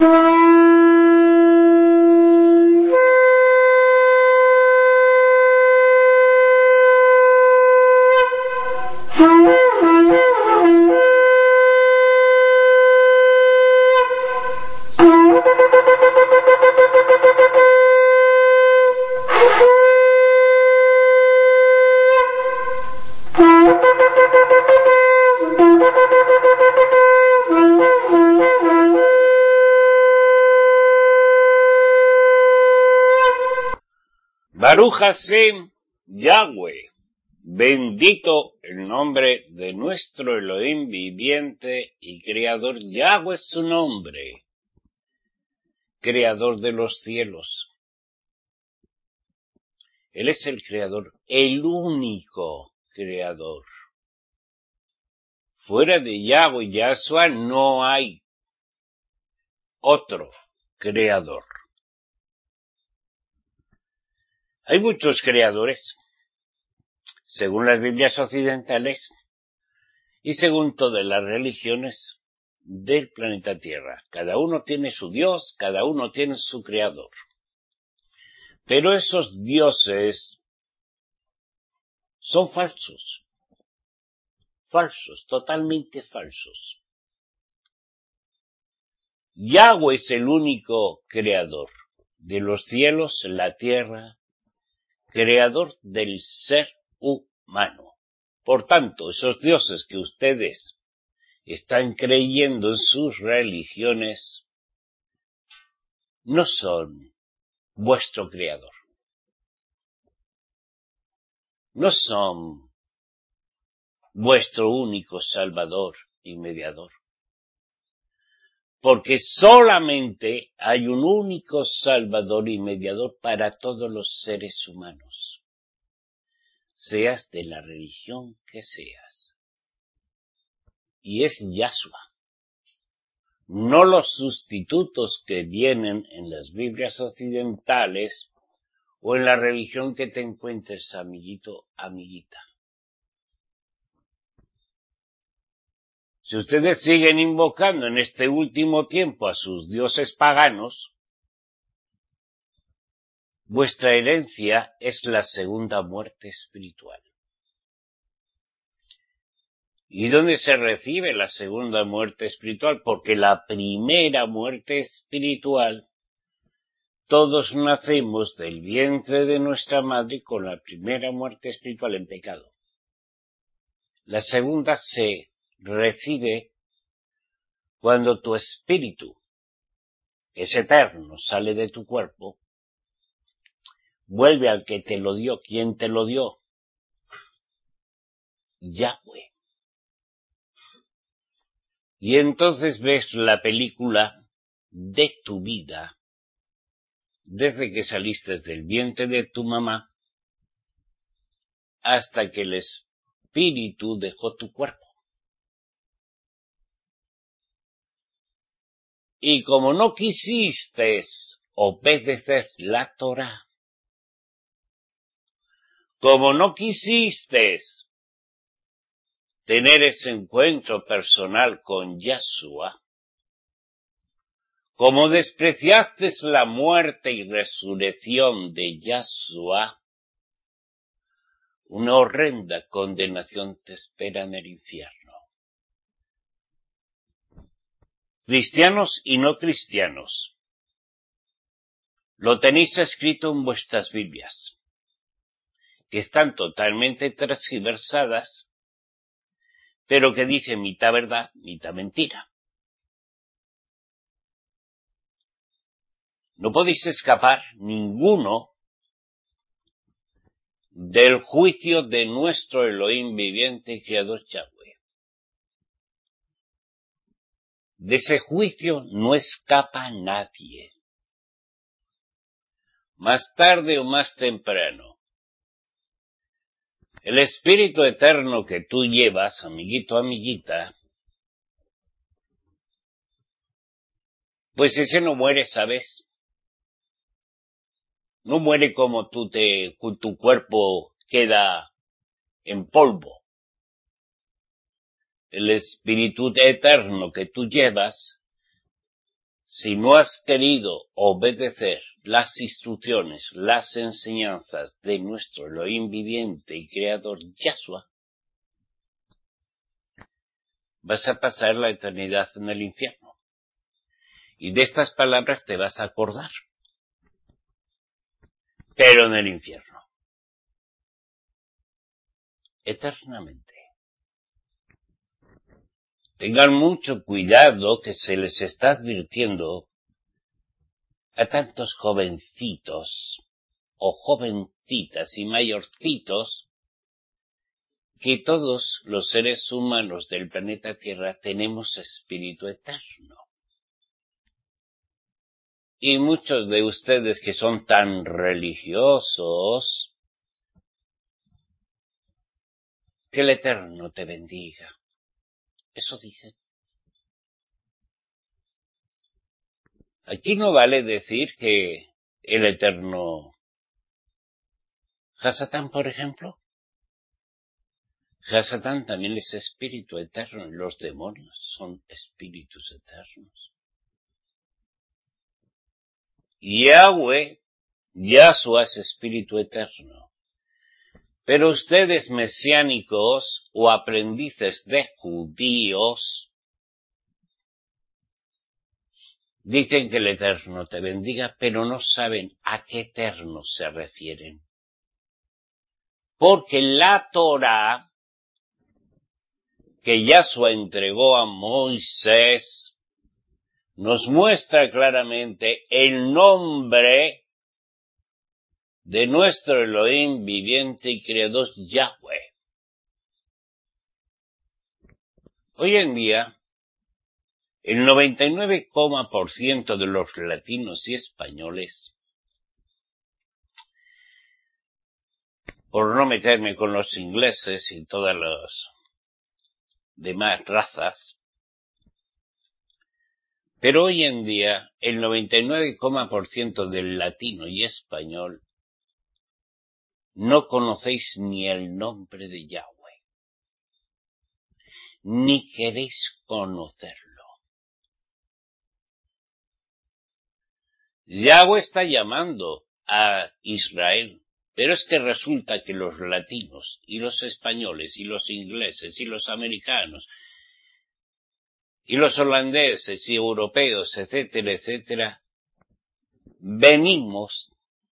Baruch Hashem, Yahweh, bendito el nombre de nuestro Elohim viviente y creador. Yahweh es su nombre, creador de los cielos. Él es el creador, el único creador. Fuera de Yahweh y Yahshua no hay otro creador. Hay muchos creadores, según las Biblias occidentales y según todas las religiones del planeta Tierra. Cada uno tiene su Dios, cada uno tiene su creador. Pero esos dioses son falsos, totalmente falsos. Yahweh es el único creador de los cielos, la tierra, creador del ser humano. Por tanto, esos dioses que ustedes están creyendo en sus religiones no son vuestro creador. No son vuestro único salvador y mediador. Porque solamente hay un único salvador y mediador para todos los seres humanos. Seas de la religión que seas. Y es Yahshua. No los sustitutos que vienen en las Biblias occidentales o en la religión que te encuentres, amiguito, amiguita. Si ustedes siguen invocando en este último tiempo a sus dioses paganos, vuestra herencia es la segunda muerte espiritual. ¿Y dónde se recibe la segunda muerte espiritual? Porque la primera muerte espiritual, todos nacemos del vientre de nuestra madre con la primera muerte espiritual en pecado. La segunda se recibe cuando tu espíritu, que es eterno, sale de tu cuerpo, vuelve al que te lo dio. ¿Quién te lo dio? Yahweh. Y entonces ves la película de tu vida, desde que saliste del vientre de tu mamá, hasta que el espíritu dejó tu cuerpo. Y como no quisiste obedecer la Torá, como no quisiste tener ese encuentro personal con Yahshua, como despreciaste la muerte y resurrección de Yahshua, una horrenda condenación te espera en el infierno. Cristianos y no cristianos, lo tenéis escrito en vuestras Biblias, que están totalmente transgiversadas, pero que dicen mitad verdad, mitad mentira. No podéis escapar ninguno del juicio de nuestro Elohim viviente y creador Yahweh. De ese juicio no escapa nadie. Más tarde o más temprano, el espíritu eterno que tú llevas, amiguito, amiguita, pues ese no muere, ¿sabes? No muere como tu cuerpo queda en polvo. El espíritu eterno que tú llevas si no has querido obedecer las instrucciones, las enseñanzas de nuestro Elohim viviente y creador Yahshua, vas a pasar la eternidad en el infierno. Y de estas palabras te vas a acordar. Pero en el infierno. Eternamente. Tengan mucho cuidado que se les está advirtiendo a tantos jovencitos o jovencitas y mayorcitos que todos los seres humanos del planeta Tierra tenemos espíritu eterno. Y muchos de ustedes que son tan religiosos, que el Eterno te bendiga. Eso dicen. Aquí no vale decir que el Eterno Hasatán, por ejemplo. Hasatán también es espíritu eterno. Los demonios son espíritus eternos. Yahweh, Yahshua es espíritu eterno. Pero ustedes mesiánicos o aprendices de judíos dicen que el Eterno te bendiga, pero no saben a qué Eterno se refieren. Porque la Torá que Yahshua entregó a Moisés nos muestra claramente el nombre de nuestro Elohim viviente y creador Yahweh. Hoy en día, el 99% de los latinos y españoles, por no meterme con los ingleses y todas las demás razas, pero hoy en día el 99% del latino y español no conocéis ni el nombre de Yahweh, ni queréis conocerlo. Yahweh está llamando a Israel, pero es que resulta que los latinos y los españoles y los ingleses y los americanos y los holandeses y europeos, etcétera, etcétera, venimos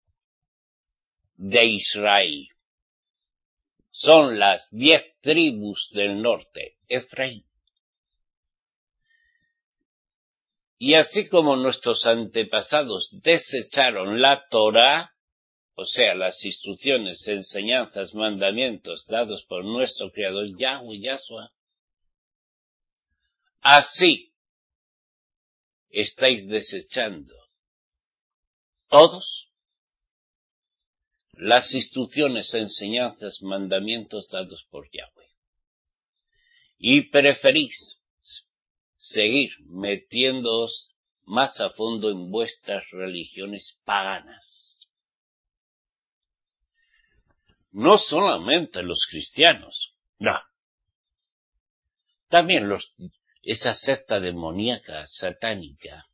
de Israel. Son las 10 tribus del norte, Efraín. Y así como nuestros antepasados desecharon la Torá, o sea, las instrucciones, enseñanzas, mandamientos dados por nuestro Creador Yahweh, Yahshua, así estáis desechando todos las instrucciones, enseñanzas, mandamientos dados por Yahweh. Y preferís seguir metiéndoos más a fondo en vuestras religiones paganas. No solamente los cristianos, no. También esa secta demoníaca, satánica,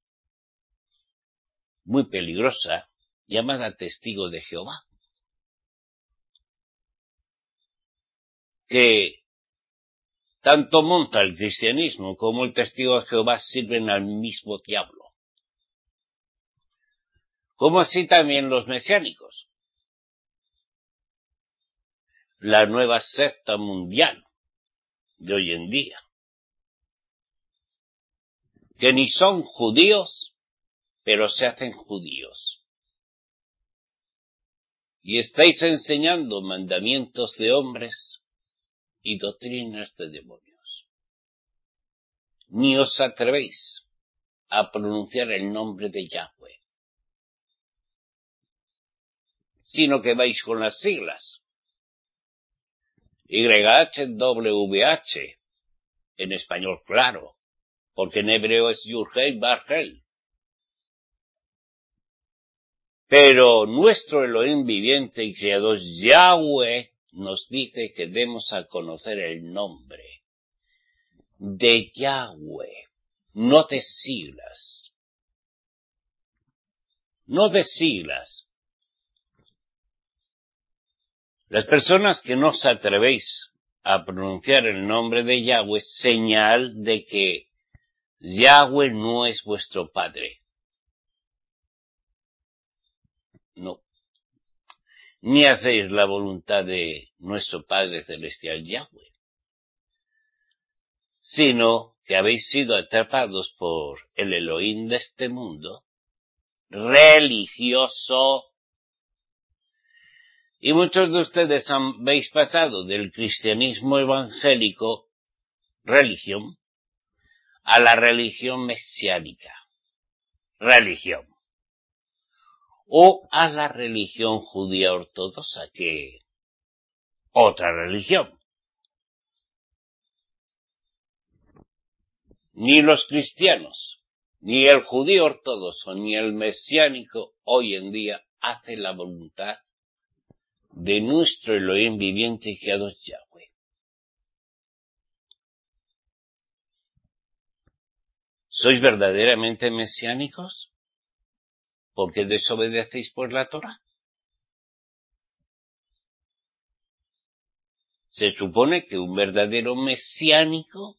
muy peligrosa, llamada Testigo de Jehová, que tanto monta el cristianismo como el Testigo de Jehová sirven al mismo diablo. Como así también los mesiánicos. La nueva secta mundial de hoy en día. Que ni son judíos, pero se hacen judíos. Y estáis enseñando mandamientos de hombres y doctrinas de demonios. Ni os atrevéis a pronunciar el nombre de Yahweh, sino que vais con las siglas YHWH, en español claro, porque en hebreo es Yurhei Barhel. Pero nuestro Elohim viviente y creador Yahweh nos dice que demos a conocer el nombre de Yahweh, no de siglas. no de siglas. Las personas que no os atrevéis a pronunciar el nombre de Yahweh, señal de que Yahweh no es vuestro Padre. No. Ni hacéis la voluntad de nuestro Padre Celestial Yahweh, sino que habéis sido atrapados por el Elohim de este mundo, religioso. Y muchos de ustedes habéis pasado del cristianismo evangélico, religión, a la religión mesiánica, religión, o a la religión judía ortodoxa, que otra religión. Ni los cristianos, ni el judío ortodoxo, ni el mesiánico hoy en día hace la voluntad de nuestro Elohim viviente y creador Yahweh. ¿Sois verdaderamente mesiánicos? ¿Porque desobedecéis por la Torah? Se supone que un verdadero mesiánico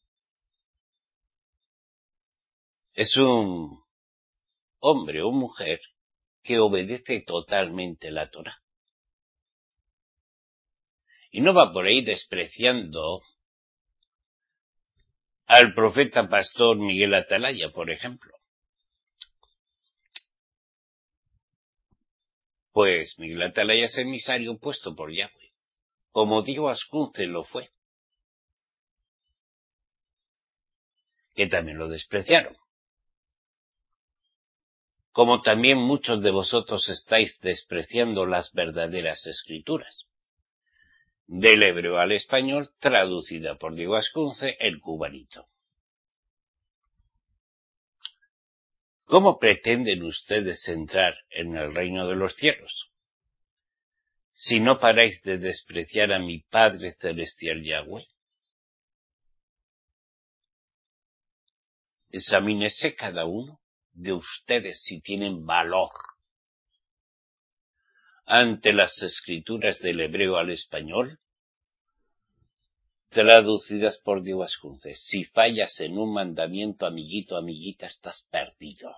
es un hombre o mujer que obedece totalmente la Torah. Y no va por ahí despreciando al profeta pastor Miguel Atalaya, por ejemplo. Pues Miguel Atalaya es emisario puesto por Yahweh, como Diego Ascunce lo fue, que también lo despreciaron. Como también muchos de vosotros estáis despreciando las verdaderas escrituras. Del hebreo al español, traducida por Diego Ascunce, el cubanito. ¿Cómo pretenden ustedes entrar en el reino de los cielos? Si no paráis de despreciar a mi Padre Celestial Yahweh. Examínese cada uno de ustedes si tienen valor ante las escrituras del hebreo al español, traducidas por Diego Ascunce. Si fallas en un mandamiento, amiguito, amiguita, estás perdido.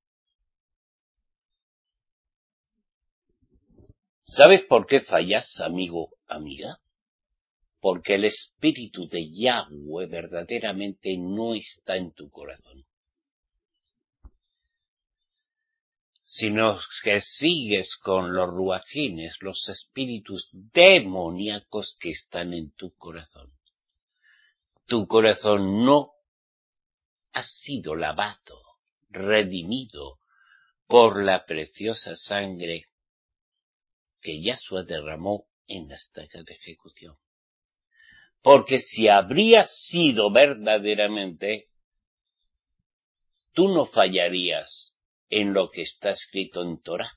¿Sabes por qué fallas, amigo, amiga? Porque el espíritu de Yahweh verdaderamente no está en tu corazón, sino que sigues con los ruajines, los espíritus demoníacos que están en tu corazón. Tu corazón no ha sido lavado, redimido por la preciosa sangre que Yahshua derramó en la estaca de ejecución. Porque si habría sido verdaderamente, tú no fallarías en lo que está escrito en Torah.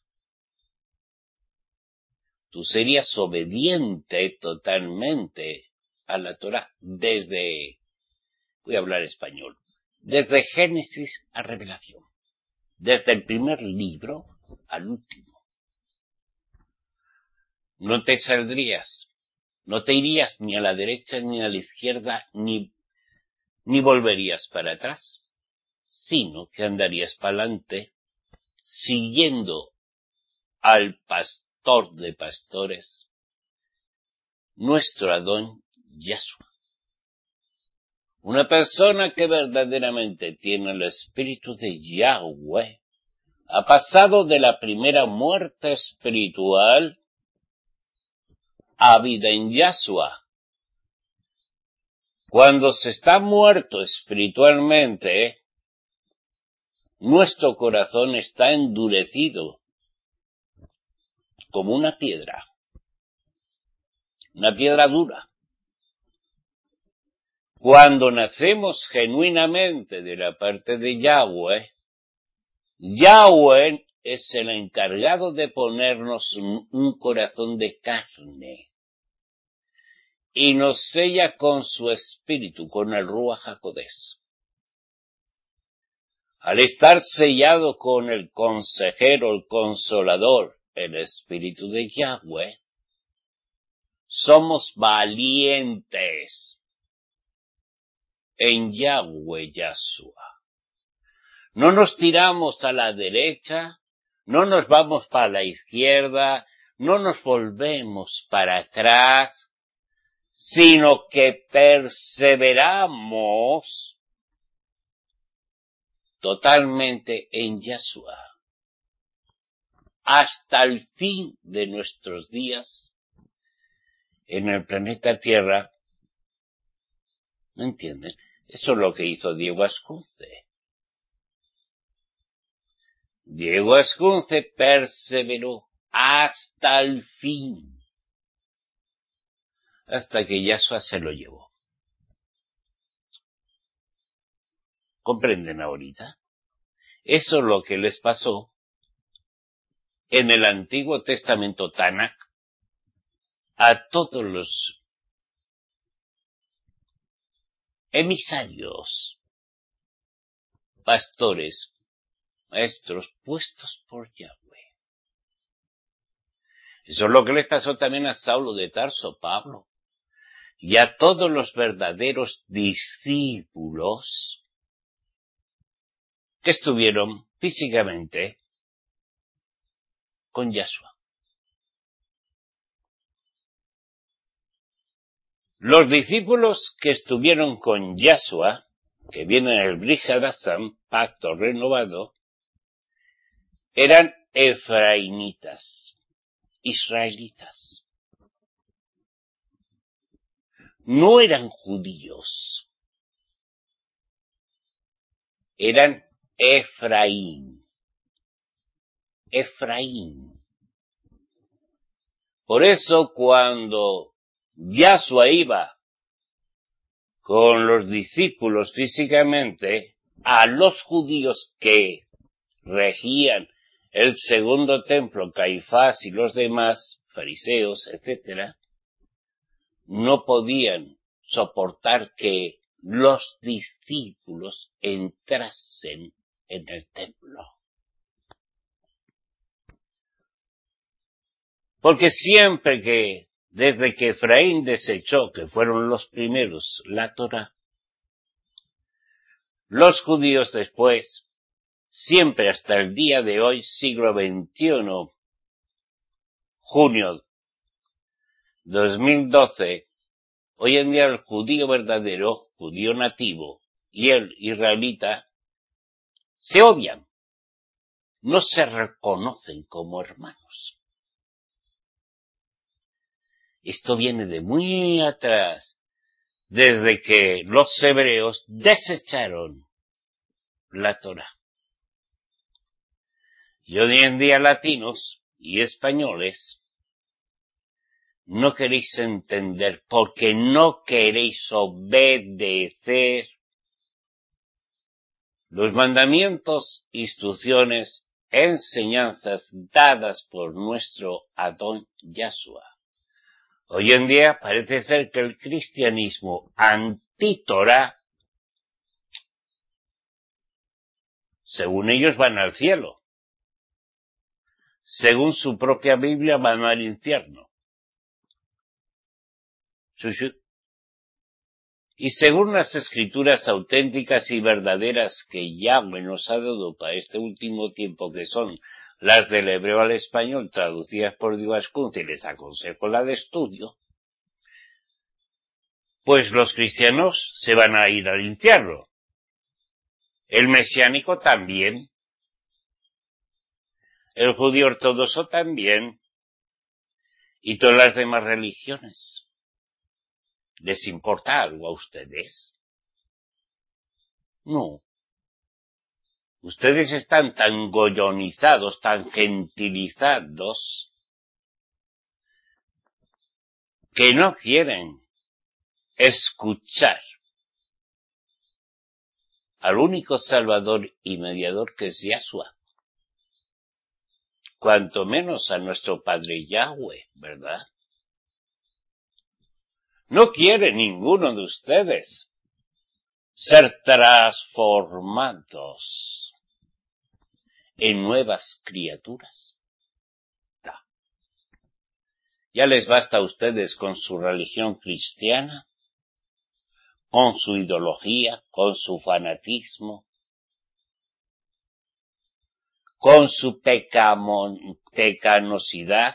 Tú serías obediente totalmente a la Torah voy a hablar español, desde Génesis a Revelación, desde el primer libro al último. No te saldrías, no te irías ni a la derecha ni a la izquierda, ni volverías para atrás, sino que andarías para adelante, siguiendo al pastor de pastores, nuestro Adón Yahshua. Una persona que verdaderamente tiene el espíritu de Yahweh ha pasado de la primera muerte espiritual a vida en Yahshua. Cuando se está muerto espiritualmente, nuestro corazón está endurecido como una piedra dura. Cuando nacemos genuinamente de la parte de Yahweh, Yahweh es el encargado de ponernos un corazón de carne y nos sella con su espíritu, con el Ruach HaKodesh. Al estar sellado con el consejero, el consolador, el Espíritu de Yahweh, somos valientes en Yahweh Yahshua. No nos tiramos a la derecha, no nos vamos para la izquierda, no nos volvemos para atrás, sino que perseveramos totalmente en Yahshua hasta el fin de nuestros días en el planeta Tierra. ¿Me entienden? Eso es lo que hizo Diego Ascunce. Diego Ascunce perseveró hasta el fin, hasta que Yahshua se lo llevó. ¿Comprenden ahorita? Eso es lo que les pasó en el Antiguo Testamento Tanakh a todos los emisarios, pastores, maestros puestos por Yahweh. Eso es lo que les pasó también a Saulo de Tarso, Pablo, y a todos los verdaderos discípulos que estuvieron físicamente con Yahshua. Los discípulos que estuvieron con Yahshua, que viene en el Brit Hadashah, pacto renovado, eran efraimitas, israelitas. No eran judíos, eran Efraín. Por eso cuando Yahshua iba con los discípulos físicamente, a los judíos que regían el segundo templo, Caifás y los demás, fariseos, etc., no podían soportar que los discípulos entrasen en el templo. Porque siempre que, desde que Efraín desechó, que fueron los primeros, la Torá, los judíos después, siempre hasta el día de hoy, siglo XXI, junio 2012, hoy en día el judío verdadero, judío nativo, y el israelita, se odian, no se reconocen como hermanos. Esto viene de muy atrás, desde que los hebreos desecharon la Torá. Y hoy en día latinos y españoles no queréis entender porque no queréis obedecer los mandamientos, instrucciones, enseñanzas dadas por nuestro Adón Yahshua. Hoy en día parece ser que el cristianismo anti-Torá, según ellos van al cielo. Según su propia Biblia van al infierno. Y según las escrituras auténticas y verdaderas que Yahweh nos ha dado para este último tiempo, que son las del hebreo al español traducidas por Diego Ascunce, y les aconsejo la de estudio, pues los cristianos se van a ir al infierno. El mesiánico también. El judío ortodoxo también. Y todas las demás religiones. ¿Les importa algo a ustedes? No. Ustedes están tan goyonizados, tan gentilizados, que no quieren escuchar al único Salvador y Mediador que es Yahshua. Cuanto menos a nuestro Padre Yahweh, ¿verdad? No quiere ninguno de ustedes ser transformados en nuevas criaturas. Ya les basta a ustedes con su religión cristiana, con su ideología, con su fanatismo, con su pecaminosidad,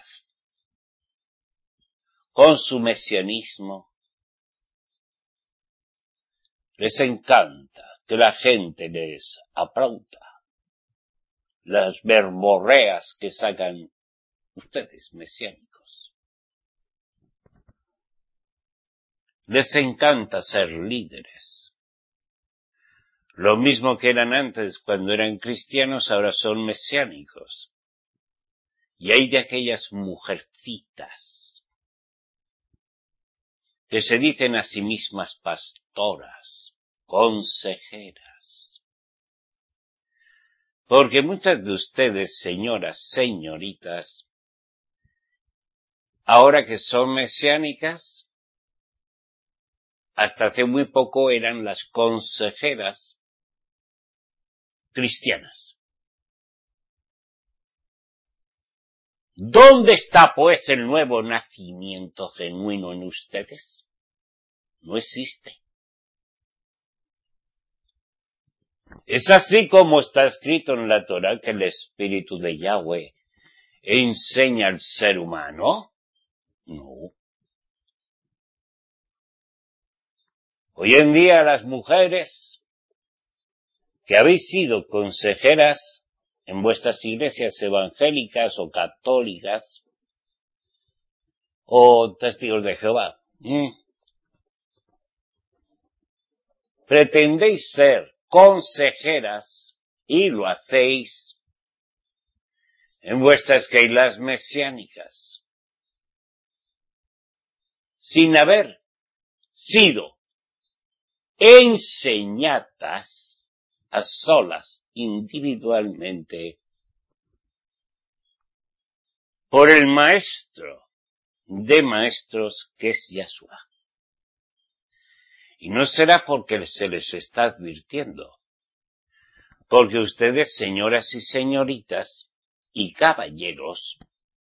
con su mesianismo. Les encanta que la gente les aplauda las verborreas que sacan ustedes mesiánicos. Les encanta ser líderes. Lo mismo que eran antes cuando eran cristianos, ahora son mesiánicos. Y hay de aquellas mujercitas que se dicen a sí mismas pastoras, consejeras. Porque muchas de ustedes, señoras, señoritas, ahora que son mesiánicas, hasta hace muy poco eran las consejeras cristianas. ¿Dónde está, pues, el nuevo nacimiento genuino en ustedes? No existe. Es así como está escrito en la Torá que el Espíritu de Yahweh enseña al ser humano. No. Hoy en día las mujeres que habéis sido consejeras en vuestras iglesias evangélicas o católicas o testigos de Jehová, pretendéis ser consejeras y lo hacéis en vuestras keilas mesiánicas, sin haber sido enseñadas a solas, individualmente, por el maestro de maestros que es Yahshua. Y no será porque se les está advirtiendo, porque ustedes, señoras y señoritas y caballeros,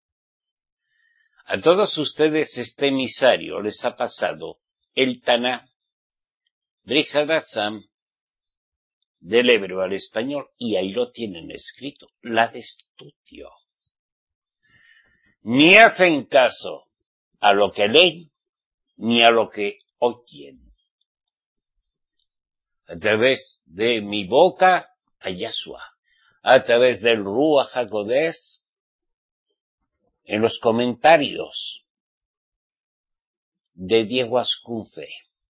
a todos ustedes este emisario les ha pasado el Taná, Brihadasam, del hebreo al español, y ahí lo tienen escrito, la de estudio. Ni hacen caso a lo que leen, ni a lo que oyen. A través de mi boca, a Yahshua. A través del Ruach HaKodesh, en los comentarios de Diego Ascunce.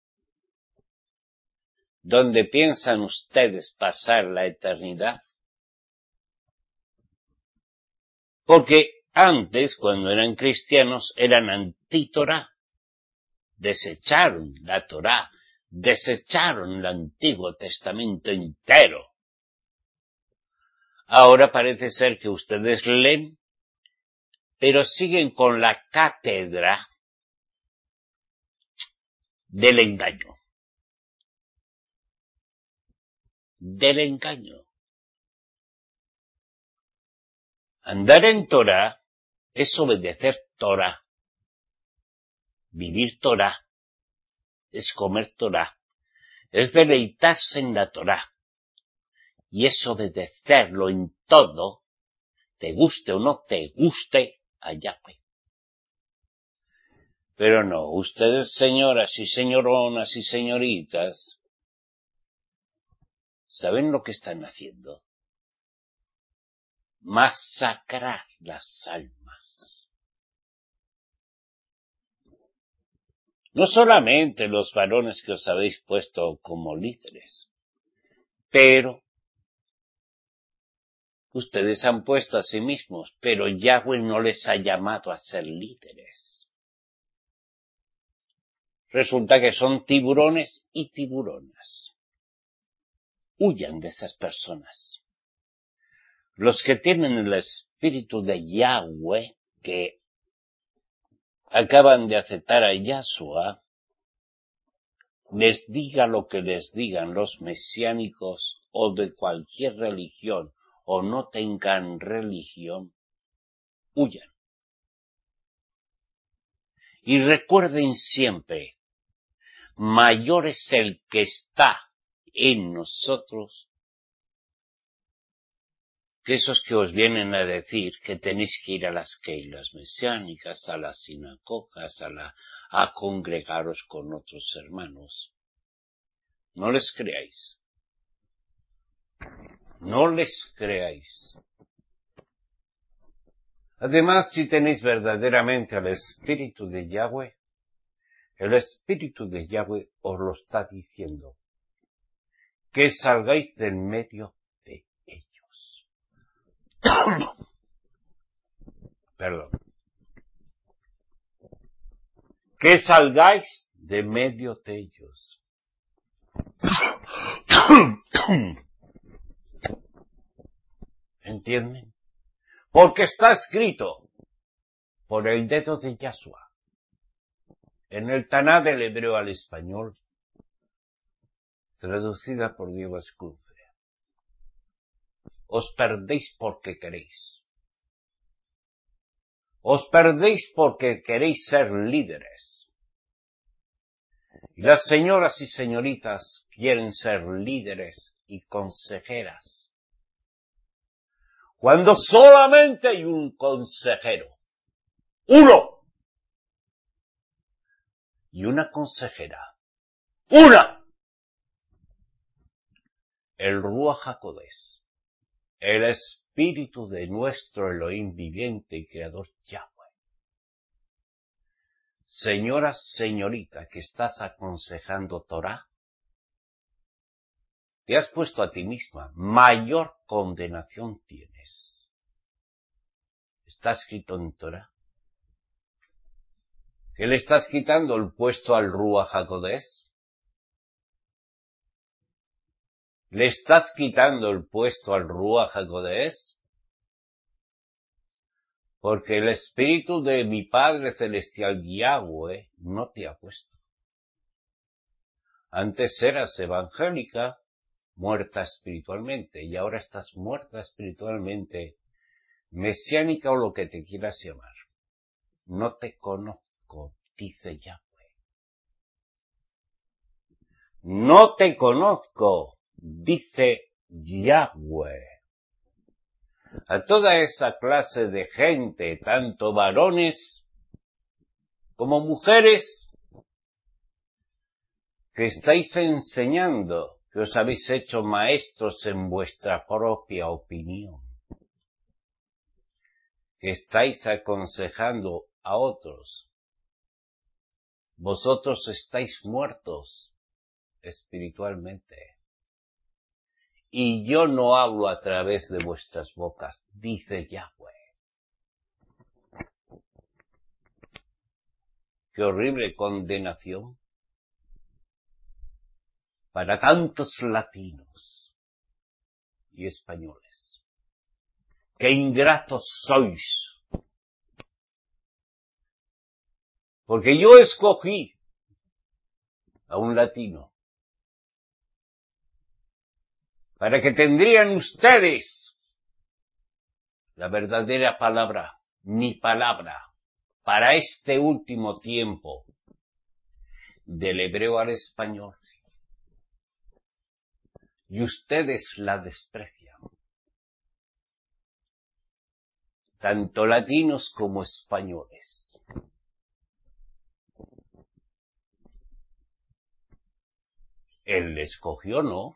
¿Dónde piensan ustedes pasar la eternidad? Porque antes, cuando eran cristianos, eran anti-Torá. Desecharon la Torá, desecharon el Antiguo Testamento entero. Ahora parece ser que ustedes leen, pero siguen con la cátedra del engaño. Del engaño. Andar en Torá es obedecer Torá. Vivir Torá es comer Torá. Es deleitarse en la Torá. Y es obedecerlo en todo, te guste o no te guste, a Yahweh. Pero no, ustedes, señoras y señoronas y señoritas, ¿saben lo que están haciendo? Masacrar las almas. No solamente los varones que os habéis puesto como líderes, pero ustedes han puesto a sí mismos, pero Yahweh no les ha llamado a ser líderes. Resulta que son tiburones y tiburonas. Huyan de esas personas. Los que tienen el espíritu de Yahweh, que acaban de aceptar a Yahshua, les diga lo que les digan los mesiánicos o de cualquier religión o no tengan religión, huyan. Y recuerden siempre, mayor es el que está en nosotros que esos que os vienen a decir que tenéis que ir a las keilas mesiánicas, a las sinagogas, a congregaros con otros hermanos. No les creáis. No les creáis. Además, si tenéis verdaderamente al Espíritu de Yahweh, el Espíritu de Yahweh os lo está diciendo, que salgáis del medio de ellos. Perdón. Que salgáis de medio de ellos. ¿Entienden? Porque está escrito por el dedo de Yahshua. En el Taná del hebreo al español, traducida por Diego Escluce. Os perdéis porque queréis. Os perdéis porque queréis ser líderes. Y las señoras y señoritas quieren ser líderes y consejeras. Cuando solamente hay un consejero. Uno. Y una consejera. Una. El Ruach HaKodesh. El Espíritu de nuestro Elohim viviente y Creador Yahweh. Señora, señorita, que estás aconsejando Torah, te has puesto a ti misma, mayor condenación tienes. Está escrito en Torah. ¿Que le estás quitando el puesto al Ruach HaKodesh? ¿Le estás quitando el puesto al Ruach HaKodesh? Porque el Espíritu de mi Padre Celestial Yahweh no te ha puesto. Antes eras evangélica, muerta espiritualmente, y ahora estás muerta espiritualmente, mesiánica o lo que te quieras llamar. No te conozco, dice Yahweh. No te conozco, dice Yahweh. A toda esa clase de gente, tanto varones como mujeres, que estáis enseñando, que os habéis hecho maestros en vuestra propia opinión, que estáis aconsejando a otros. Vosotros estáis muertos espiritualmente. Y yo no hablo a través de vuestras bocas, dice Yahweh. Qué horrible condenación para tantos latinos y españoles. Qué ingratos sois. Porque yo escogí a un latino para que tendrían ustedes la verdadera palabra, mi palabra, para este último tiempo, del hebreo al español. Y ustedes la desprecian. Tanto latinos como españoles. Él le escogió, ¿no?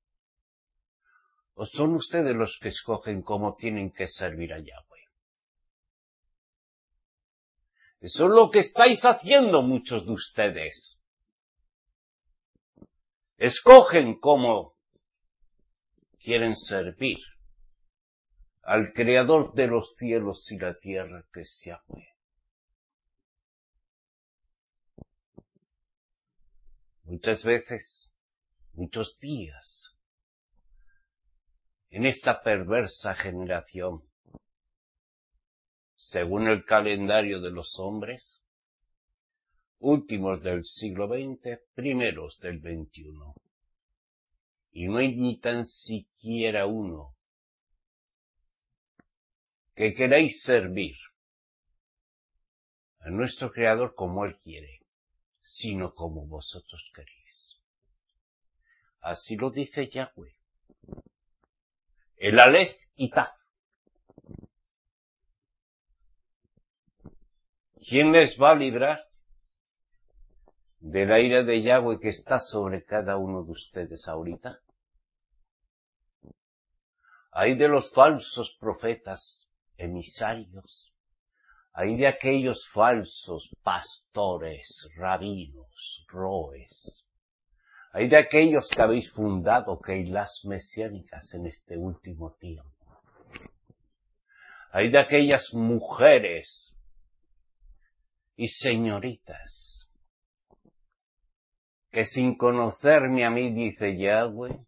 ¿O son ustedes los que escogen cómo tienen que servir a Yahweh? Eso es lo que estáis haciendo muchos de ustedes. Escogen cómo quieren servir al Creador de los cielos y la tierra, que es Yahweh. Muchas veces, muchos días, en esta perversa generación, según el calendario de los hombres, últimos del siglo XX, primeros del XXI. Y no hay ni tan siquiera uno que queráis servir a nuestro Creador como Él quiere, sino como vosotros queréis. Así lo dice Yahweh. El Aleph y Taf. ¿Quién les va a librar de la ira de Yahweh que está sobre cada uno de ustedes ahorita? Hay de los falsos profetas, emisarios, hay de aquellos falsos pastores, rabinos, roes, hay de aquellos que habéis fundado Keilas mesiánicas en este último tiempo, hay de aquellas mujeres y señoritas que sin conocerme a mí, dice Yahweh,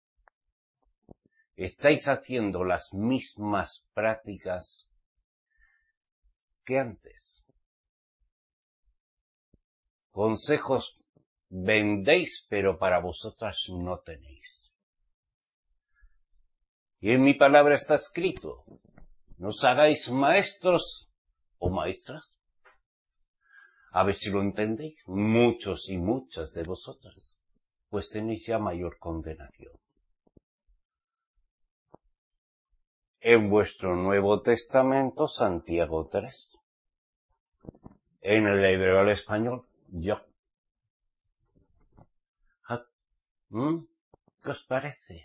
estáis haciendo las mismas prácticas que antes. Consejos vendéis, pero para vosotras no tenéis. Y en mi palabra está escrito, no os hagáis maestros o maestras. A ver si lo entendéis, muchos y muchas de vosotras, pues tenéis ya mayor condenación. En vuestro Nuevo Testamento, Santiago 3. En el hebreo al español, yo. ¿Qué os parece?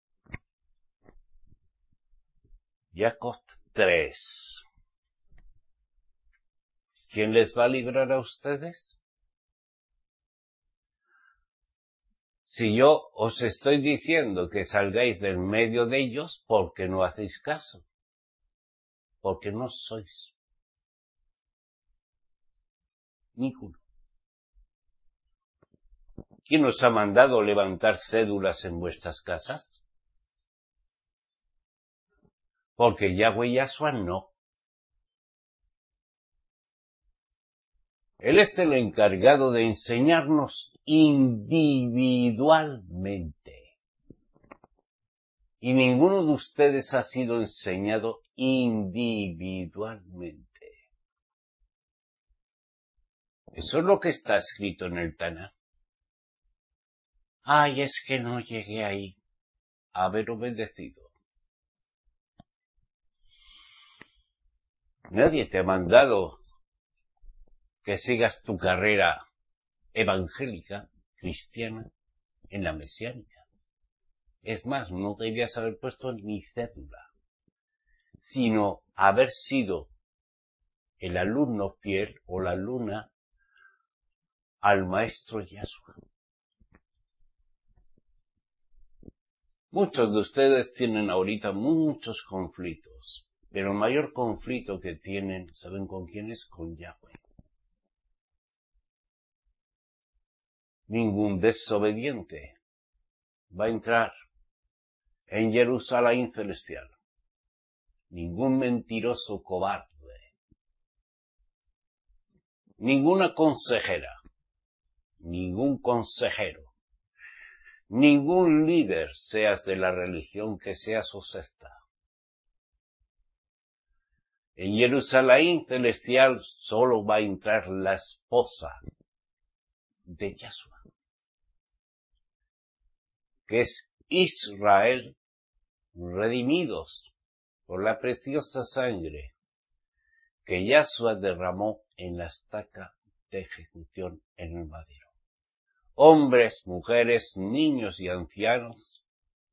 Jacob 3. ¿Quién les va a librar a ustedes? Si yo os estoy diciendo que salgáis del medio de ellos, ¿por qué no hacéis caso? Porque no sois ninguno. ¿Quién os ha mandado levantar cédulas en vuestras casas? Porque Yahweh Yahshua no. Él es el encargado de enseñarnos individualmente. Y ninguno de ustedes ha sido enseñado individualmente. Eso es lo que está escrito en el Taná. Ay, es que no llegué ahí a haber obedecido. Nadie te ha mandado que sigas tu carrera evangélica, cristiana, en la mesiánica. Es más, no debías haber puesto ni cédula, sino haber sido el alumno fiel o la alumna al maestro Yahshua. Muchos de ustedes tienen ahorita muchos conflictos, pero el mayor conflicto que tienen, ¿saben con quién es? Con Yahweh. Ningún desobediente va a entrar en Jerusalén celestial. Ningún mentiroso cobarde. Ninguna consejera. Ningún consejero. Ningún líder, seas de la religión que seas o secta. En Jerusalén celestial solo va a entrar la esposa de Yahshua, que es Israel, redimidos por la preciosa sangre que Yahshua derramó en la estaca de ejecución en el madero. Hombres, mujeres, niños y ancianos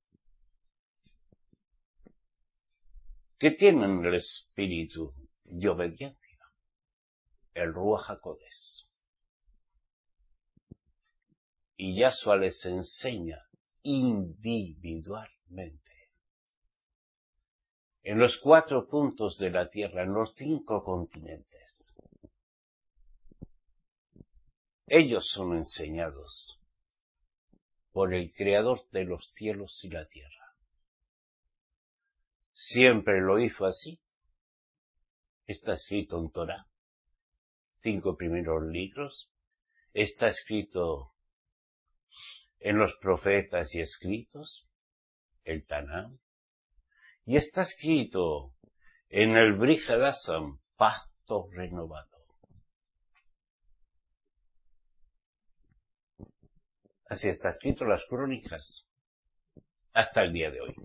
que tienen el espíritu de obediencia, el Ruach HaKodesh. Y Yahshua les enseña individualmente. En los 4 puntos de la tierra, en los 5 continentes. Ellos son enseñados por el Creador de los cielos y la tierra. Siempre lo hizo así. Está escrito en Torah, 5 primeros libros, está escrito en los profetas y escritos, el Tanán, y está escrito en el Brit Hadasham, pacto renovado. Así está escrito en las crónicas hasta el día de hoy.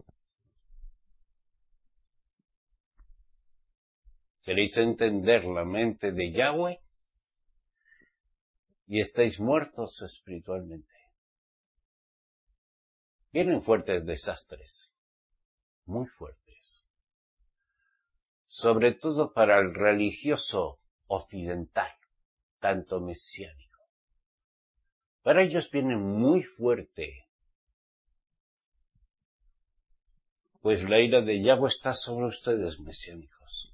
¿Queréis entender la mente de Yahweh? Y estáis muertos espiritualmente. Vienen fuertes desastres, muy fuertes. Sobre todo para el religioso occidental, tanto mesiánico. Para ellos viene muy fuerte, pues la ira de Yahweh está sobre ustedes, mesiánicos.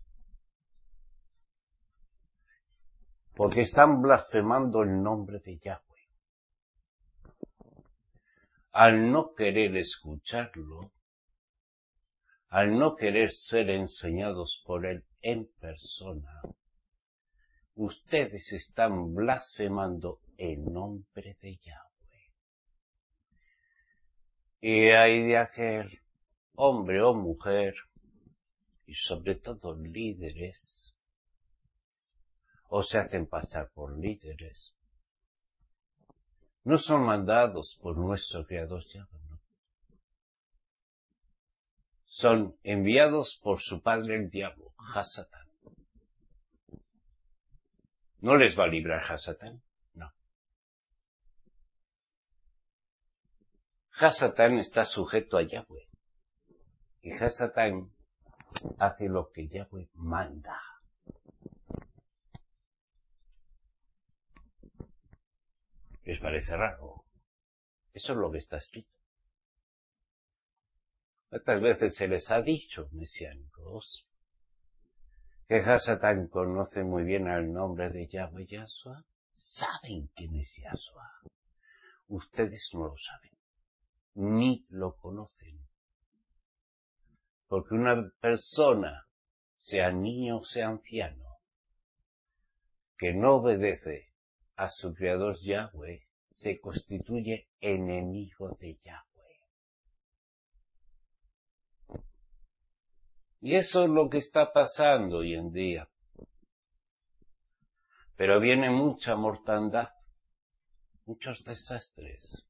Porque están blasfemando el nombre de Yahweh. Al no querer escucharlo, al no querer ser enseñados por él en persona, ustedes están blasfemando el nombre de Yahweh. Y hay de aquel hombre o mujer, y sobre todo líderes, o se hacen pasar por líderes, no son mandados por nuestro Creador Yahweh, no. Son enviados por su padre el diablo, Hasatán. ¿No les va a librar Hasatán? No. Hasatán está sujeto a Yahweh. Y Hasatán hace lo que Yahweh manda. ¿Les parece raro? Eso es lo que está escrito. ¿Cuántas veces se les ha dicho, mesiánicos, que Hasatán conoce muy bien el nombre de Yahweh Yahshua? Saben quién es Yahshua. Ustedes no lo saben, ni lo conocen. Porque una persona, sea niño o sea anciano, que no obedece a su Creador Yahweh, se constituye enemigo de Yahweh. Y eso es lo que está pasando hoy en día. Pero viene mucha mortandad, muchos desastres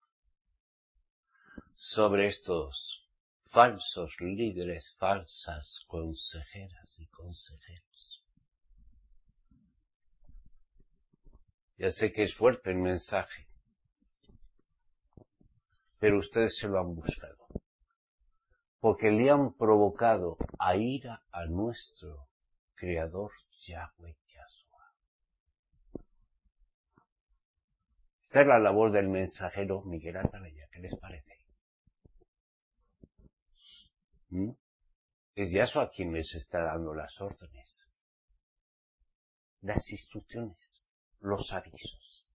sobre estos falsos líderes, falsas consejeras y consejeros. Ya sé que es fuerte el mensaje, pero ustedes se lo han buscado. Porque le han provocado a ira a nuestro Creador Yahweh Yahshua. Esta es la labor del mensajero Miguel Atalaya. ¿Qué les parece? Es Yahshua quien les está dando las órdenes, las instrucciones, los avisos.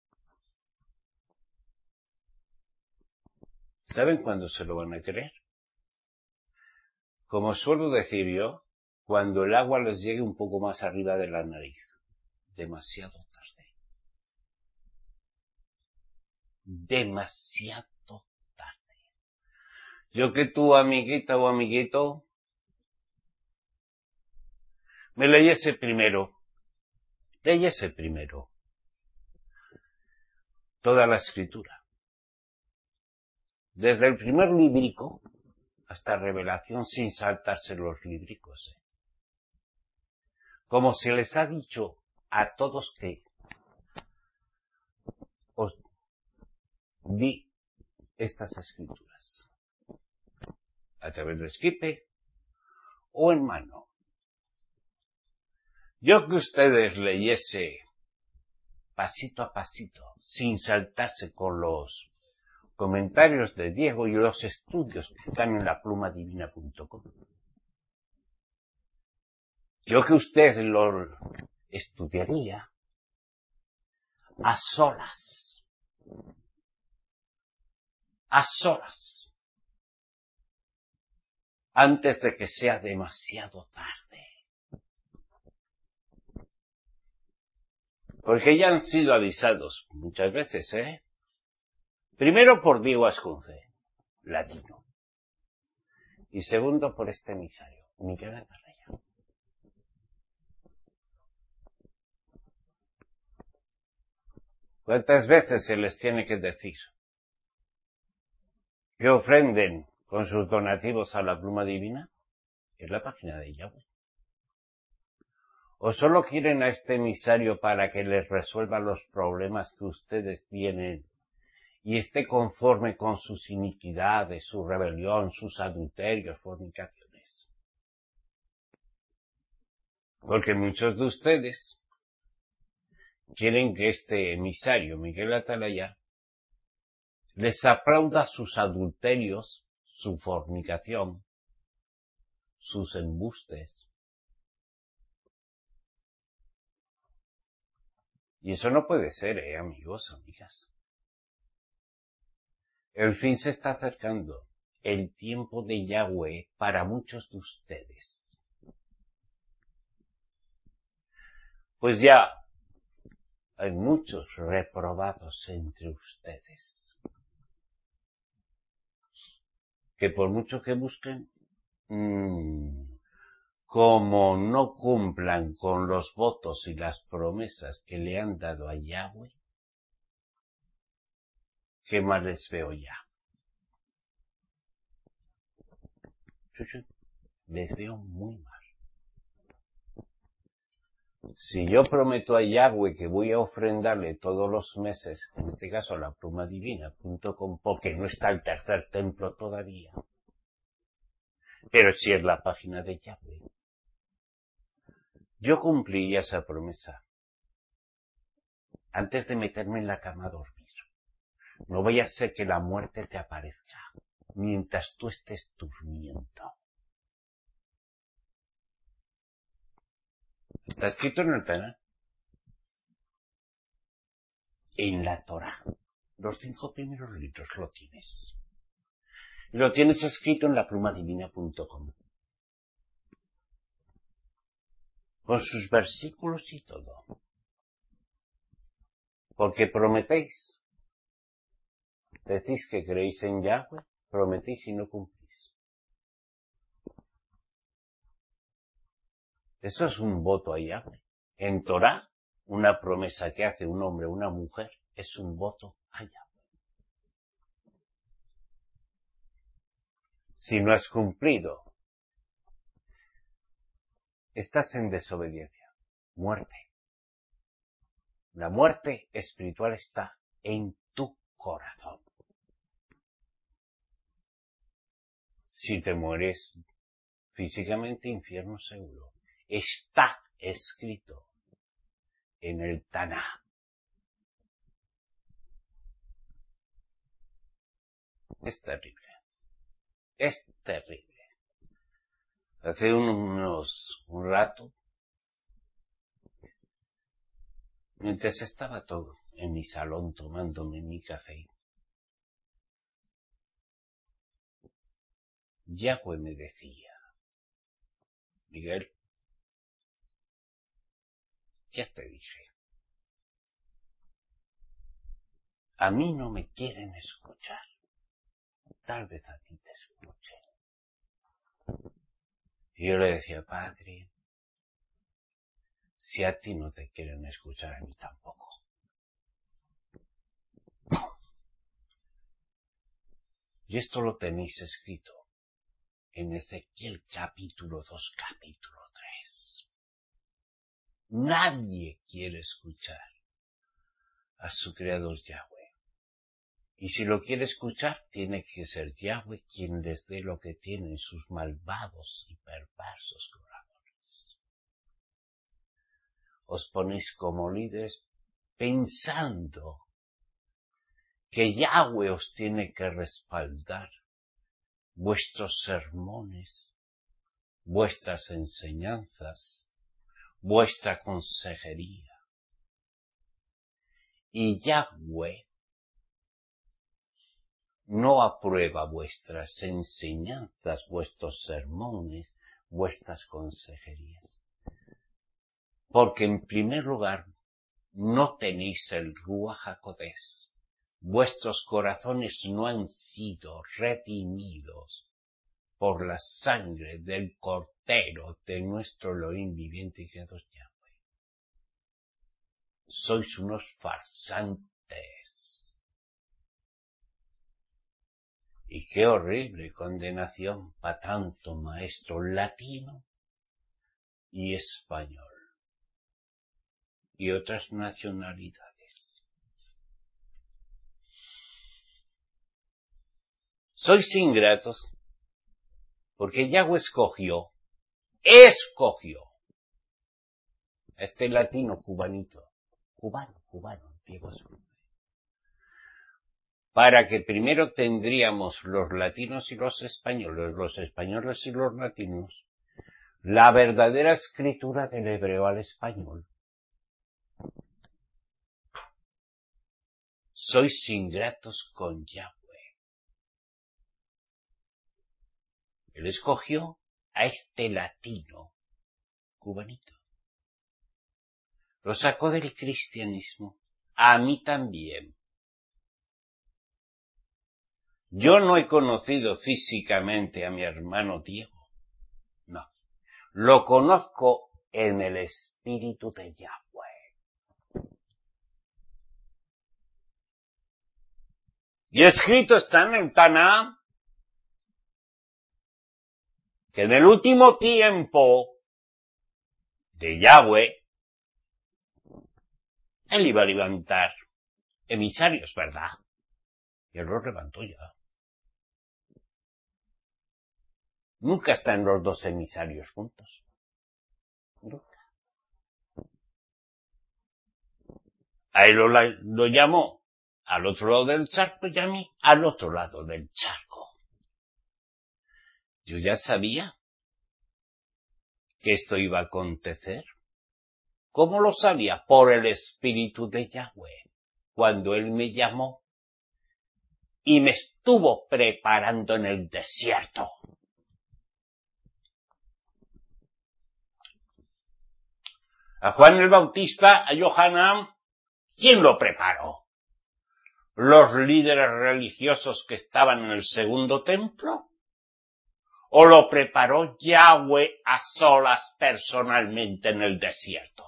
¿Saben cuándo se lo van a creer? Como suelo decir yo, cuando el agua les llegue un poco más arriba de la nariz. Demasiado tarde. Demasiado tarde. Yo que tú, amiguita o amiguito, me leyese primero toda la escritura. Desde el primer librico hasta Revelación, sin saltarse los libricos. Como se les ha dicho a todos que os di estas escrituras, a través de escripe o en mano. Yo que ustedes leyese pasito a pasito, sin saltarse con los comentarios de Diego y los estudios que están en laplumadivina.com. Yo que usted lo estudiaría a solas, antes de que sea demasiado tarde. Porque ya han sido avisados muchas veces, Primero por Diego Ascunce, latino. Y segundo por este emisario, Miguel Atalaya. ¿Cuántas veces se les tiene que decir que ofrenden con sus donativos a la pluma divina? Es la página de Yahweh. ¿O solo quieren a este emisario para que les resuelva los problemas que ustedes tienen y esté conforme con sus iniquidades, su rebelión, sus adulterios, fornicaciones? Porque muchos de ustedes quieren que este emisario, Miguel Atalaya, les aplauda sus adulterios, su fornicación, sus embustes. Y eso no puede ser, amigos, amigas. El fin se está acercando, el tiempo de Yahweh para muchos de ustedes. Pues ya hay muchos reprobados entre ustedes, que por mucho que busquen, como no cumplan con los votos y las promesas que le han dado a Yahweh, ¿qué más les veo ya? Les veo muy mal. Si yo prometo a Yahweh que voy a ofrendarle todos los meses, en este caso a la plumadivina.com, porque no está el tercer templo todavía, pero sí es la página de Yahweh, yo cumpliría esa promesa antes de meterme en la cama a dormir. No vaya a ser que la muerte te aparezca mientras tú estés durmiendo. Está escrito en el Tanaj, en la Torah. Los 5 primeros libros lo tienes. Y lo tienes escrito en la plumadivina.com. Con sus versículos y todo. Porque prometéis. Decís que creéis en Yahweh, prometéis y no cumplís. Eso es un voto a Yahweh. En Torah, una promesa que hace un hombre o una mujer es un voto a Yahweh. Si no has cumplido, estás en desobediencia. Muerte. La muerte espiritual está en tu corazón. Si te mueres físicamente, infierno seguro. Está escrito en el Tanaj. Es terrible. Es terrible. Hace un rato, mientras estaba todo en mi salón tomándome mi café, Yahweh me decía: Miguel, ya te dije, a mí no me quieren escuchar, tal vez a ti te escuchen. Y yo le decía: Padre, si a ti no te quieren escuchar, a mí tampoco. Y esto lo tenéis escrito en Ezequiel capítulo 2, capítulo 3. Nadie quiere escuchar a su creador Yahweh. Y si lo quiere escuchar, tiene que ser Yahweh quien les dé lo que tienen sus malvados y perversos corazones. Os ponéis como líderes pensando que Yahweh os tiene que respaldar vuestros sermones, vuestras enseñanzas, vuestra consejería. Y Yahweh no aprueba vuestras enseñanzas, vuestros sermones, vuestras consejerías. Porque en primer lugar, no tenéis el Ruaj HaKodesh. Vuestros corazones no han sido redimidos por la sangre del Cordero de nuestro Elohim viviente y creador Yahweh. Sois unos farsantes. Y qué horrible condenación para tanto maestro latino y español y otras nacionalidades. Sois ingratos porque Yahweh escogió a este latino cubano, Diego Cruz, para que primero tendríamos los latinos y los españoles y los latinos, la verdadera escritura del hebreo al español. Sois ingratos con Yahweh. Él escogió a este latino cubanito. Lo sacó del cristianismo. A mí también. Yo no he conocido físicamente a mi hermano Diego. No. Lo conozco en el espíritu de Yahweh. Y escrito está en el Taná que en el último tiempo de Yahweh, él iba a levantar emisarios, ¿verdad? Y él los levantó ya. Nunca están los dos emisarios juntos. Nunca. A él lo llamó al otro lado del charco y a mí al otro lado del charco. Yo ya sabía que esto iba a acontecer. ¿Cómo lo sabía? Por el espíritu de Yahweh. Cuando él me llamó y me estuvo preparando en el desierto. A Juan el Bautista, a Yohanan, ¿quién lo preparó? ¿Los líderes religiosos que estaban en el segundo templo? ¿O lo preparó Yahweh a solas personalmente en el desierto?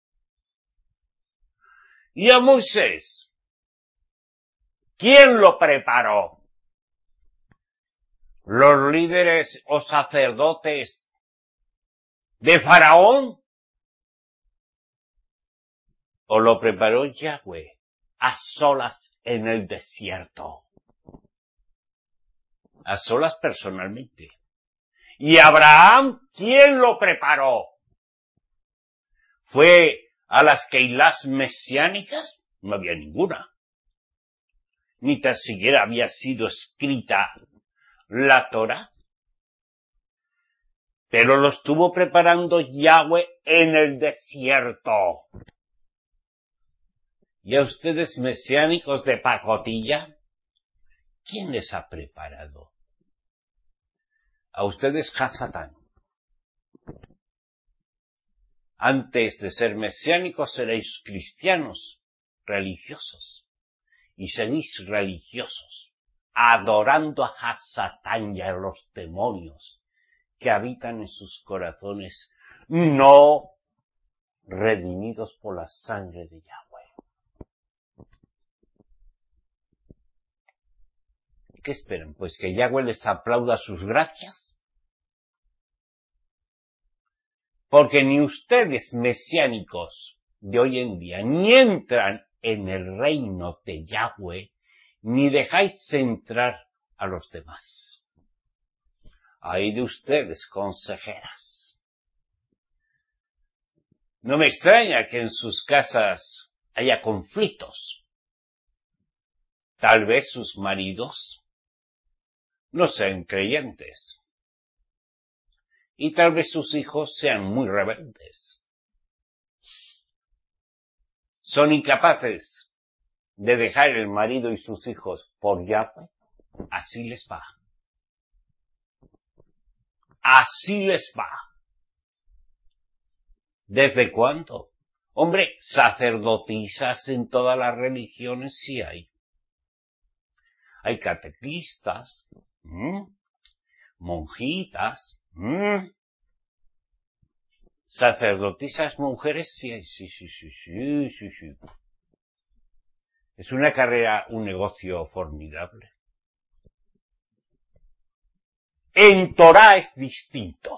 ¿Y a Moisés? ¿Quién lo preparó? ¿Los líderes o sacerdotes de Faraón? ¿O lo preparó Yahweh a solas en el desierto? A solas personalmente. ¿Y Abraham quién lo preparó? ¿Fue a las Keilás mesiánicas? No había ninguna. Ni tan siquiera había sido escrita la Torá. Pero lo estuvo preparando Yahweh en el desierto. ¿Y a ustedes mesiánicos de pacotilla? ¿Quién les ha preparado? A ustedes Hasatán. Antes de ser mesiánicos seréis cristianos, religiosos. Y seréis religiosos, adorando a Hasatán y a los demonios que habitan en sus corazones, no redimidos por la sangre de Yahweh. ¿Qué esperan? ¿Pues que Yahweh les aplauda sus gracias? Porque ni ustedes, mesiánicos de hoy en día, ni entran en el reino de Yahweh, ni dejáis entrar a los demás. Ay de ustedes, consejeras. No me extraña que en sus casas haya conflictos. Tal vez sus maridos no sean creyentes. Y tal vez sus hijos sean muy rebeldes. Son incapaces de dejar el marido y sus hijos por Yahweh. Así les va. Así les va. ¿Desde cuándo? Hombre, sacerdotisas en todas las religiones sí hay. Hay catequistas, monjitas, sacerdotisas mujeres sí hay, sí. Es una carrera, un negocio formidable. En Torá es distinto.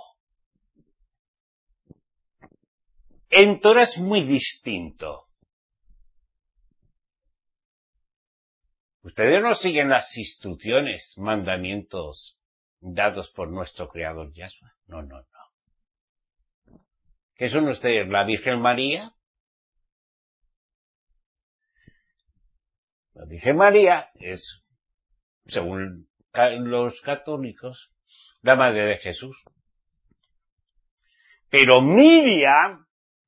En Torá es muy distinto. Ustedes no siguen las instrucciones, mandamientos dados por nuestro Creador Yahshua. No. ¿Qué son ustedes? ¿La Virgen María? La Virgen María es, según los católicos, la madre de Jesús. Pero Miriam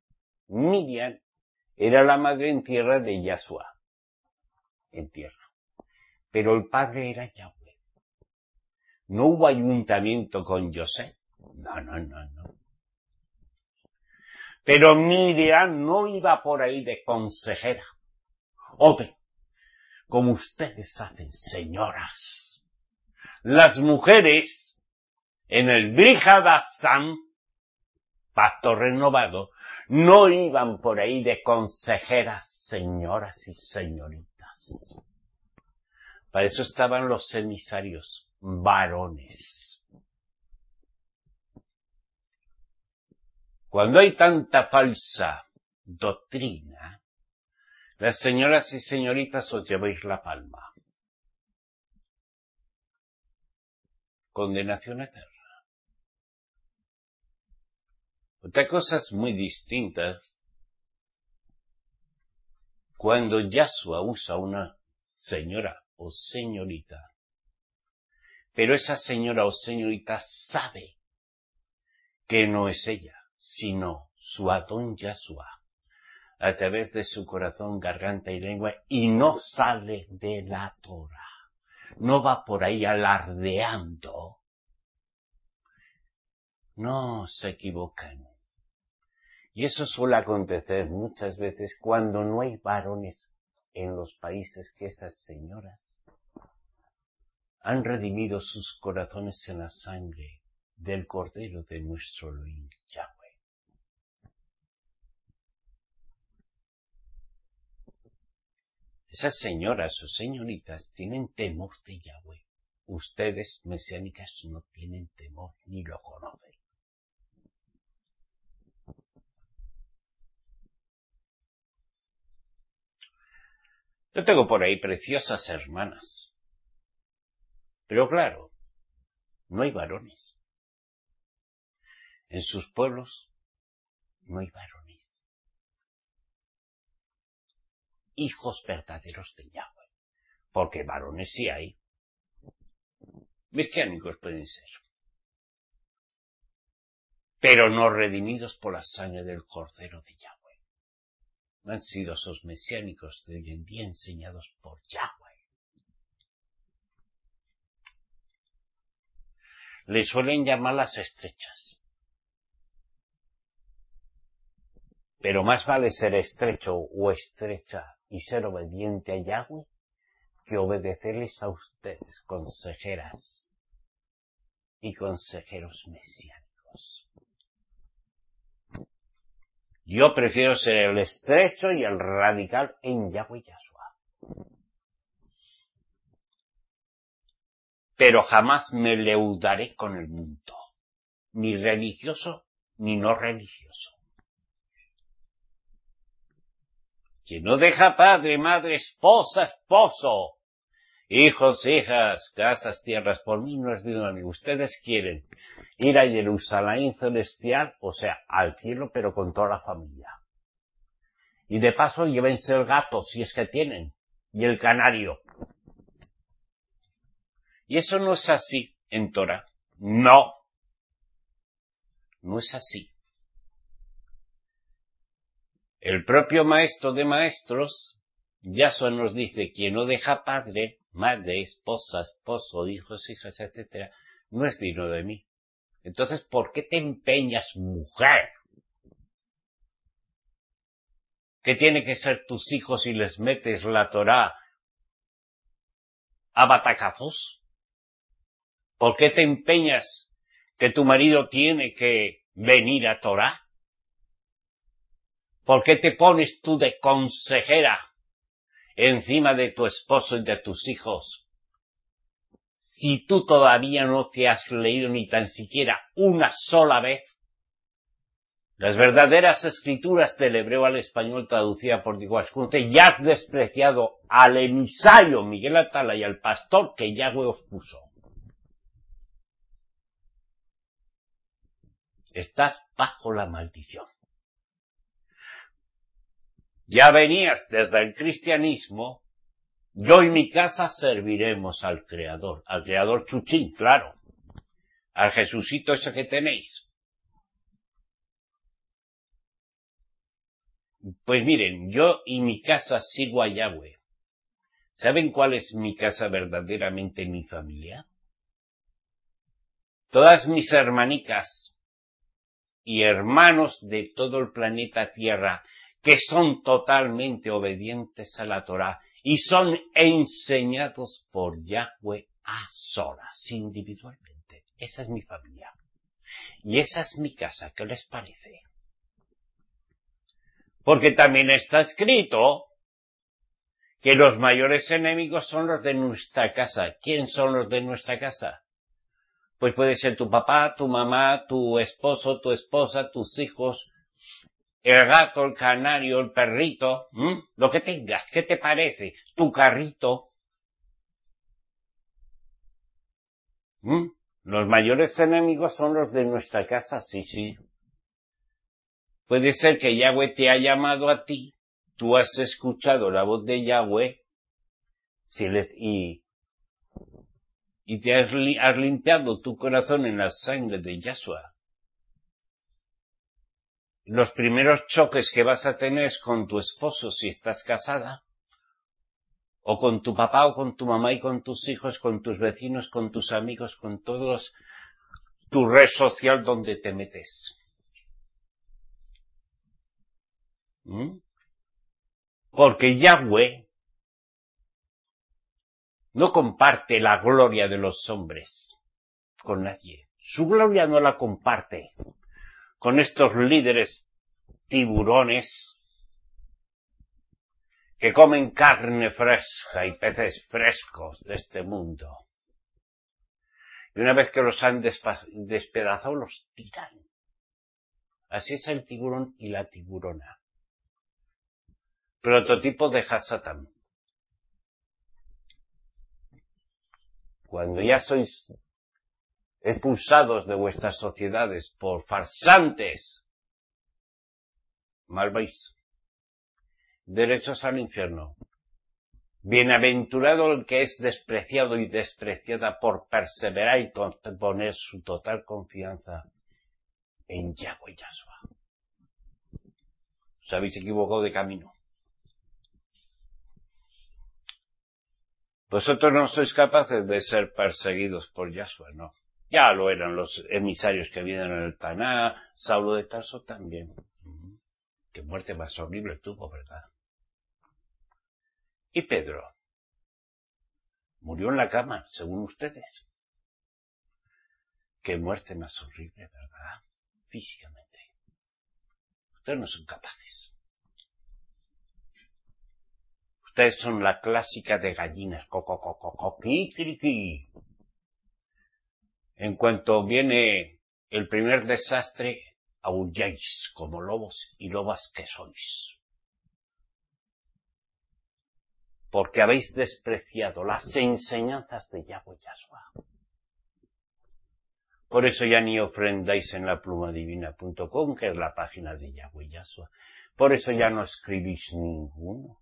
era la madre en tierra de Yahshua. En tierra. Pero el padre era Yahweh. No hubo ayuntamiento con José. No. Pero Miriam no iba por ahí de consejera. Como ustedes hacen, señoras. Las mujeres, en el Brit Hadashah, pacto renovado, no iban por ahí de consejeras, señoras y señoritas. Para eso estaban los emisarios, varones. Cuando hay tanta falsa doctrina, las señoras y señoritas os lleváis la palma. Condenación eterna. Otra cosa es muy distinta. Cuando Yahshua usa una señora o señorita, pero esa señora o señorita sabe que no es ella, sino su Adón Yahshua, a través de su corazón, garganta y lengua, y no sale de la Torah. No va por ahí alardeando. No se equivocan. Y eso suele acontecer muchas veces cuando no hay varones en los países que esas señoras han redimido sus corazones en la sangre del Cordero de nuestro Elohim Yahweh. Esas señoras o señoritas tienen temor de Yahweh. Ustedes, mesiánicas, no tienen temor ni lo conocen. Yo tengo por ahí preciosas hermanas. Pero claro, no hay varones. En sus pueblos no hay varones. Hijos verdaderos de Yahweh. Porque varones sí hay. Mesiánicos pueden ser. Pero no redimidos por la sangre del Cordero de Yahweh. No han sido esos mesiánicos de hoy en día enseñados por Yahweh. Le suelen llamar las estrechas. Pero más vale ser estrecho o estrecha y ser obediente a Yahweh que obedecerles a ustedes, consejeras y consejeros mesiánicos. Yo prefiero ser el estrecho y el radical en Yahweh Yahshua. Pero jamás me leudaré con el mundo, ni religioso ni no religioso. Quien no deja padre, madre, esposa, esposo, hijos, hijas, casas, tierras, por mí no es digno de mí. Ustedes quieren ir a Jerusalén celestial, o sea, al cielo, pero con toda la familia. Y de paso llévense el gato, si es que tienen, y el canario. Y eso no es así en Torah. No. No es así. El propio maestro de maestros, Yahshua nos dice, quien no deja padre, madre, esposa, esposo, hijos, hijas, etc., no es digno de mí. Entonces, ¿por qué te empeñas, mujer? que tienen que ser tus hijos y les metes la Torá a batacazos? ¿Por qué te empeñas que tu marido tiene que venir a Torá? ¿Por qué te pones tú de consejera encima de tu esposo y de tus hijos? Si tú todavía no te has leído ni tan siquiera una sola vez las verdaderas escrituras del hebreo al español traducida por Diego Ascunce, ya has despreciado al emisario Miguel Atala y al pastor que Yahweh os puso. Estás bajo la maldición. Ya venías desde el cristianismo, yo y mi casa serviremos al Creador Chuchín, claro, al Jesucito ese que tenéis. Pues miren, yo y mi casa sigo a Yahweh. ¿Saben cuál es mi casa verdaderamente, mi familia? Todas mis hermanicas y hermanos de todo el planeta Tierra que son totalmente obedientes a la Torá y son enseñados por Yahweh a solas, individualmente. Esa es mi familia. Y esa es mi casa, ¿qué les parece? Porque también está escrito que los mayores enemigos son los de nuestra casa. ¿Quién son los de nuestra casa? Pues puede ser tu papá, tu mamá, tu esposo, tu esposa, tus hijos, el gato, el canario, el perrito, lo que tengas, ¿qué te parece? Tu carrito. Los mayores enemigos son los de nuestra casa, sí. Puede ser que Yahweh te ha llamado a ti, tú has escuchado la voz de Yahweh, y te has limpiado tu corazón en la sangre de Yahshua. Los primeros choques que vas a tener es con tu esposo si estás casada, o con tu papá o con tu mamá y con tus hijos, con tus vecinos, con tus amigos, con todos, tu red social donde te metes. Porque Yahweh no comparte la gloria de los hombres con nadie. Su gloria no la comparte con estos líderes tiburones que comen carne fresca y peces frescos de este mundo. Y una vez que los han despedazado, los tiran. Así es el tiburón y la tiburona. Prototipo de Hasatán. Cuando ya sois expulsados de vuestras sociedades por farsantes, mal vais, derechos al infierno. Bienaventurado el que es despreciado y despreciada por perseverar y poner su total confianza en Yahweh Yahshua. Os habéis equivocado de camino. Vosotros no sois capaces de ser perseguidos por Yahshua, no. Ya lo eran los emisarios que vienen en el Taná, Saulo de Tarso también. Qué muerte más horrible tuvo, ¿verdad? Y Pedro murió en la cama, según ustedes. Qué muerte más horrible, ¿verdad? Físicamente. Ustedes no son capaces. Ustedes son la clásica de gallinas. Kikiriki. En cuanto viene el primer desastre, aulláis como lobos y lobas que sois. Porque habéis despreciado las enseñanzas de Yahweh Yahshua. Por eso ya ni ofrendáis en la plumadivina.com, que es la página de Yahweh Yahshua. Por eso ya no escribís ninguno.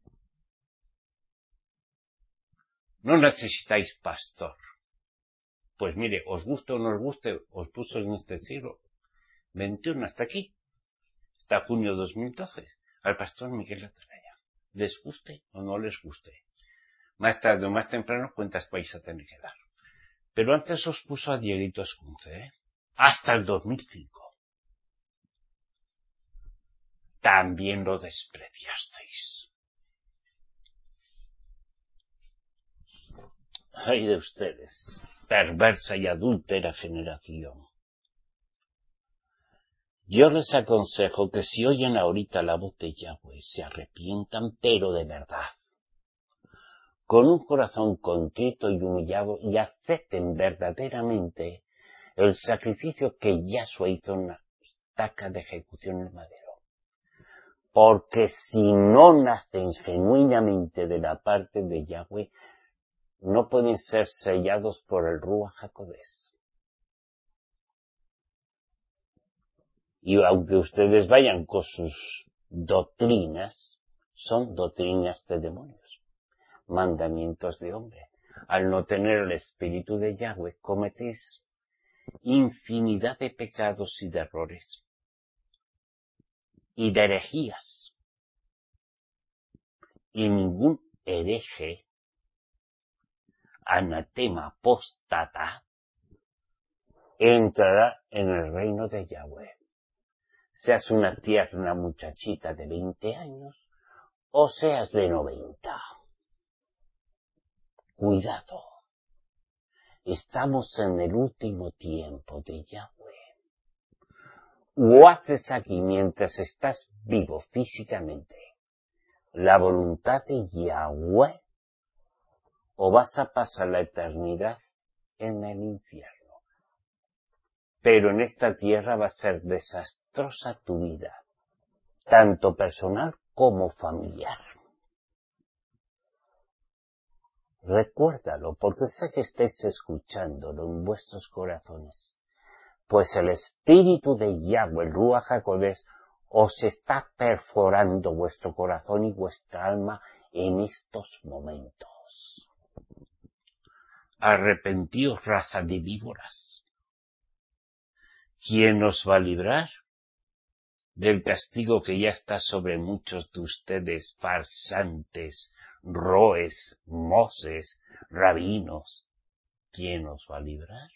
No necesitáis pastor. Pues mire, os guste o no os guste, os puso en este siglo XXI hasta aquí, hasta junio 2012, al pastor Miguel Atalaya. Les guste o no les guste. Más tarde o más temprano cuentas vais a tener que dar. Pero antes os puso a Dieguito Ascunce, hasta el 2005. también lo despreciasteis. Ay de ustedes, perversa y adúltera generación. Yo les aconsejo que si oyen ahorita la voz de Yahweh, se arrepientan, pero de verdad, con un corazón contrito y humillado, y acepten verdaderamente el sacrificio que Yahshua hizo en la estaca de ejecución en el madero. Porque si no nacen genuinamente de la parte de Yahweh, no pueden ser sellados por el Ruach HaKodesh. Y aunque ustedes vayan con sus doctrinas, son doctrinas de demonios, mandamientos de hombre. Al no tener el espíritu de Yahweh, cometéis infinidad de pecados y de errores y de herejías. Y ningún hereje, anatema, apóstata, entrará en el reino de Yahweh. Seas una tierna muchachita de 20 años o seas de 90. Cuidado. Estamos en el último tiempo de Yahweh. O haces aquí mientras estás vivo físicamente la voluntad de Yahweh, o vas a pasar la eternidad en el infierno. Pero en esta tierra va a ser desastrosa tu vida, tanto personal como familiar. Recuérdalo, porque sé que estáis escuchándolo en vuestros corazones, pues el espíritu de Yahweh, el Ruach HaKodesh, os está perforando vuestro corazón y vuestra alma en estos momentos. Arrepentíos, raza de víboras. ¿Quién os va a librar del castigo que ya está sobre muchos de ustedes, farsantes, roes, moses, rabinos? ¿Quién os va a librar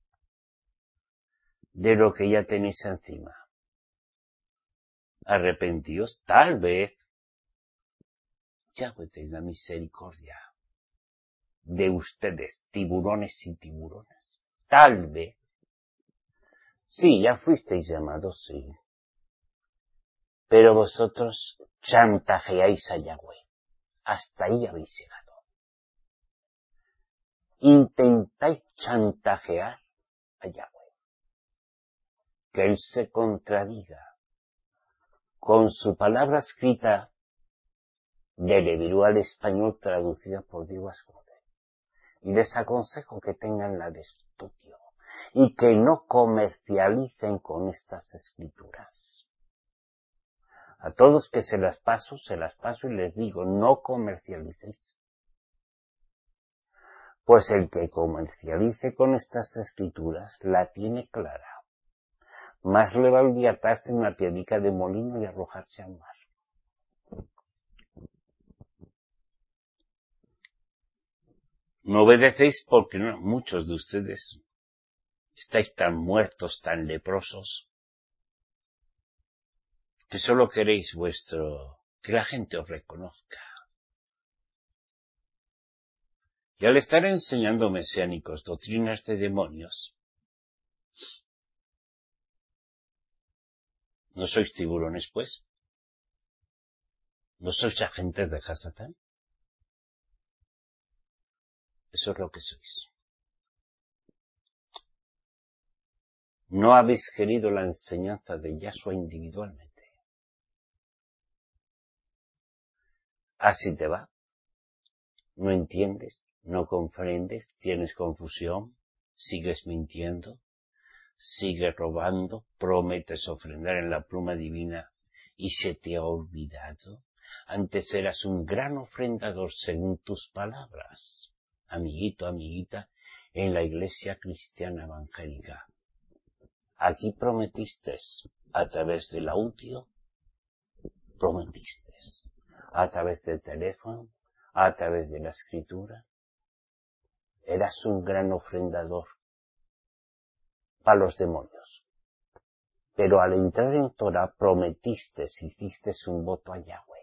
de lo que ya tenéis encima? Arrepentíos, tal vez Yahweh tenga misericordia de ustedes, tiburones y tiburonas. Tal vez. Sí, ya fuisteis llamados, sí. Pero vosotros chantajeáis a Yahweh. Hasta ahí habéis llegado. Intentáis chantajear a Yahweh. Que Él se contradiga con su palabra escrita del hebreo al español traducida por Diego Ascote. Y les aconsejo que tengan la de estudio y que no comercialicen con estas escrituras. A todos que se las paso y les digo, no comercialicéis. Pues el que comercialice con estas escrituras la tiene clara. Más le valdría atarse una piedica de molino y arrojarse al mar. No obedecéis porque no, muchos de ustedes estáis tan muertos, tan leprosos, que solo queréis que la gente os reconozca. Y al estar enseñando mesiánicos doctrinas de demonios, ¿no sois tiburones, pues? ¿No sois agentes de Hasatán? Eso es lo que sois. No habéis querido la enseñanza de Yahshua individualmente. Así te va. No entiendes, no comprendes, tienes confusión, sigues mintiendo, sigues robando, prometes ofrendar en la pluma divina y se te ha olvidado. Antes eras un gran ofrendador según tus palabras, amiguito, amiguita, en la iglesia cristiana evangélica. Aquí prometiste, a través del audio, prometiste, a través del teléfono, a través de la escritura. Eras un gran ofrendador para los demonios. Pero al entrar en Torah prometiste, hiciste un voto a Yahweh.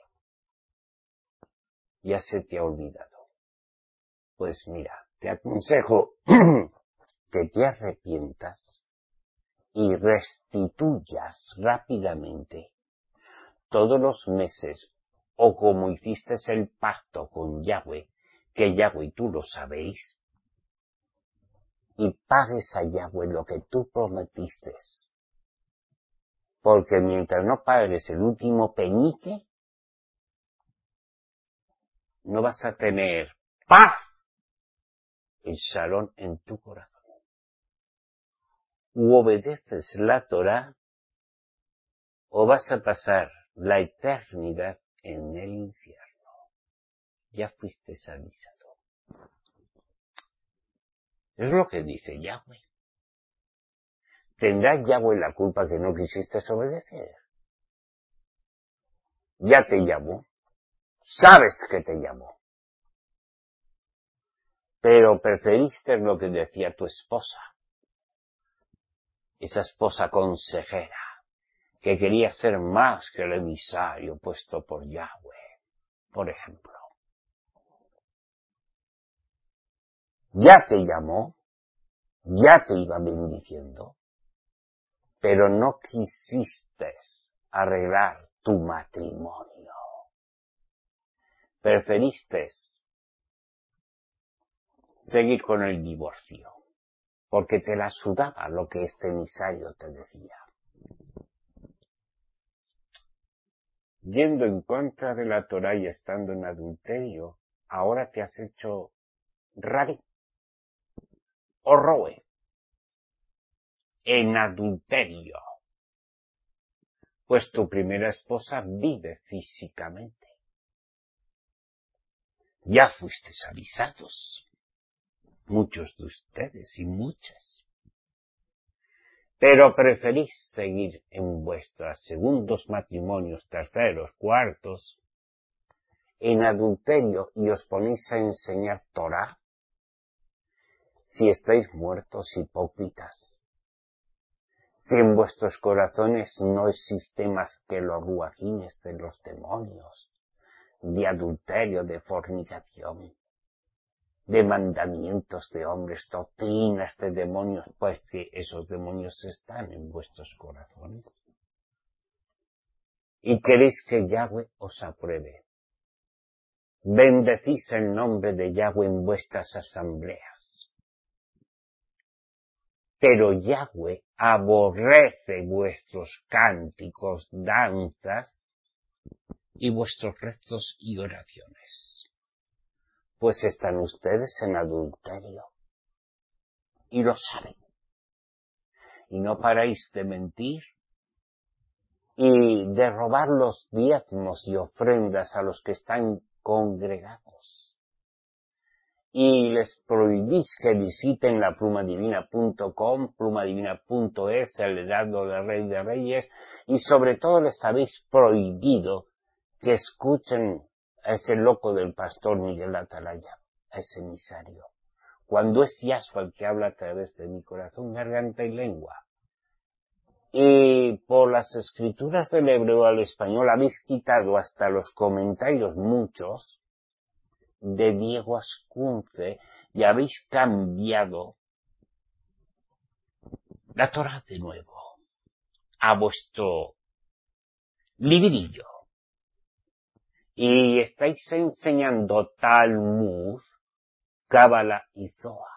Ya se te ha olvidado. Pues mira, te aconsejo que te arrepientas y restituyas rápidamente todos los meses, o como hiciste el pacto con Yahweh, que Yahweh tú lo sabéis, y pagues a Yahweh lo que tú prometiste. Porque mientras no pagues el último penique, no vas a tener paz y shalom en tu corazón. U obedeces la Torah, o vas a pasar la eternidad en el infierno. Ya fuiste avisado. Es lo que dice Yahweh. ¿Tendrá Yahweh la culpa que no quisiste obedecer? Ya te llamó. Sabes que te llamó. Pero preferiste lo que decía tu esposa. Esa esposa consejera, que quería ser más que el emisario puesto por Yahweh, por ejemplo. Ya te llamó, ya te iba bendiciendo, pero no quisiste arreglar tu matrimonio. Preferiste seguir con el divorcio, porque te la sudaba lo que este emisario te decía. Yendo en contra de la Torah y estando en adulterio, ahora te has hecho rabí o roe en adulterio, pues tu primera esposa vive físicamente. Ya fuisteis avisados, muchos de ustedes y muchas, pero preferís seguir en vuestros segundos matrimonios, terceros, cuartos, en adulterio, y os ponéis a enseñar Torah. Si estáis muertos, hipócritas, si en vuestros corazones no existe más que los ruajines de los demonios, de adulterio, de fornicación, de mandamientos de hombres, doctrinas de demonios, pues que esos demonios están en vuestros corazones. Y queréis que Yahweh os apruebe. Bendecís el nombre de Yahweh en vuestras asambleas. Pero Yahweh aborrece vuestros cánticos, danzas y vuestros rezos y oraciones. Pues están ustedes en adulterio. Y lo saben. Y no paráis de mentir y de robar los diezmos y ofrendas a los que están congregados. Y les prohibís que visiten la plumadivina.com, plumadivina.es, el heraldo del Rey de Reyes, y sobre todo les habéis prohibido que escuchen a ese loco del pastor Miguel Atalaya, a ese emisario, cuando es Yahshua el que habla a través de mi corazón, garganta y lengua. Y por las escrituras del hebreo al español habéis quitado hasta los comentarios muchos de Diego Ascunce y habéis cambiado la Torah de nuevo a vuestro librillo. Y estáis enseñando Talmud, Cábala y Zohar.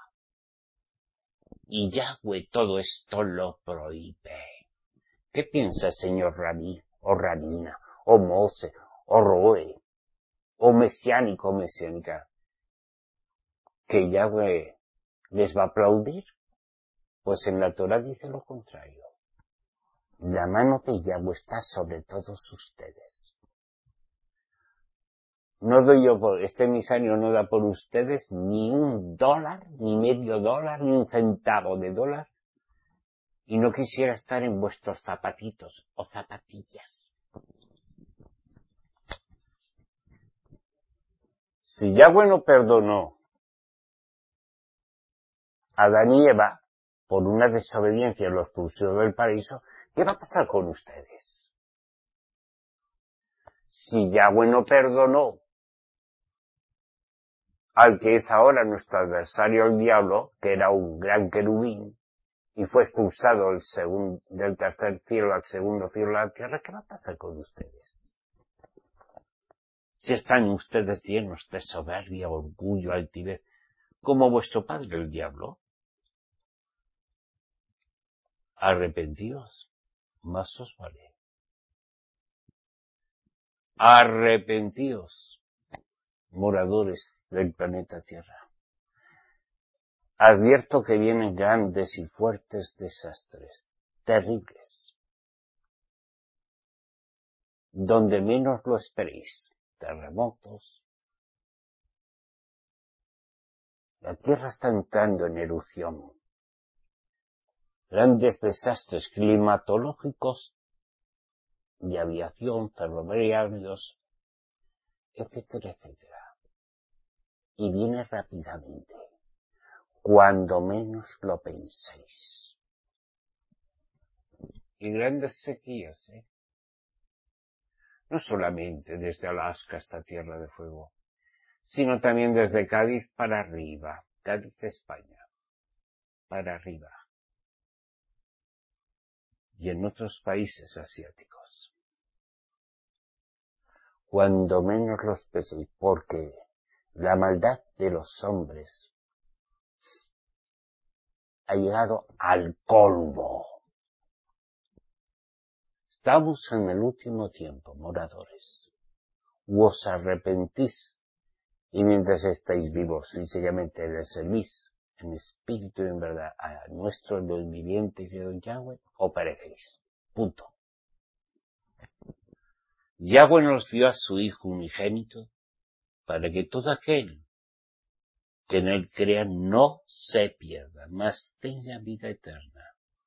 Y Yahweh todo esto lo prohíbe. ¿Qué piensa, señor Rabí, o Rabina, o Mose, o Roe, o mesiánico, mesiánica? ¿Que Yahweh les va a aplaudir? Pues en la Torah dice lo contrario. La mano de Yahweh está sobre todos ustedes. No doy yo por, este emisario no da por ustedes ni $1, ni $0.50, ni $0.01, y no quisiera estar en vuestros zapatitos o zapatillas. Si Yahweh no perdonó a Adán y Eva por una desobediencia, los expulsó del paraíso, ¿Qué va a pasar con ustedes? Si Yahweh no perdonó al que es ahora nuestro adversario el diablo, que era un gran querubín, y fue expulsado del tercer cielo al segundo cielo de la tierra, ¿qué va a pasar con ustedes? Si están ustedes llenos de soberbia, orgullo, altivez, como vuestro padre el diablo, arrepentíos, más os vale. Arrepentíos, moradores del planeta Tierra. Advierto que vienen grandes y fuertes desastres, terribles, donde menos lo esperéis, terremotos. La Tierra está entrando en erupción. Grandes desastres climatológicos, de aviación, ferroviarios, etcétera, etcétera. Y viene rápidamente, cuando menos lo penséis. Y grandes sequías, no solamente desde Alaska hasta Tierra de Fuego, sino también desde Cádiz para arriba, Cádiz, España, para arriba, y en otros países asiáticos. Cuando menos los penséis, porque la maldad de los hombres ha llegado al colmo. Estamos en el último tiempo, moradores. Os arrepentís, y mientras estáis vivos físicamente le servís en espíritu y en verdad a nuestro Dios viviente y creador Yahweh, o perecéis. Punto. Yahweh nos dio a su Hijo unigénito para que todo aquel que en él crea no se pierda, mas tenga vida eterna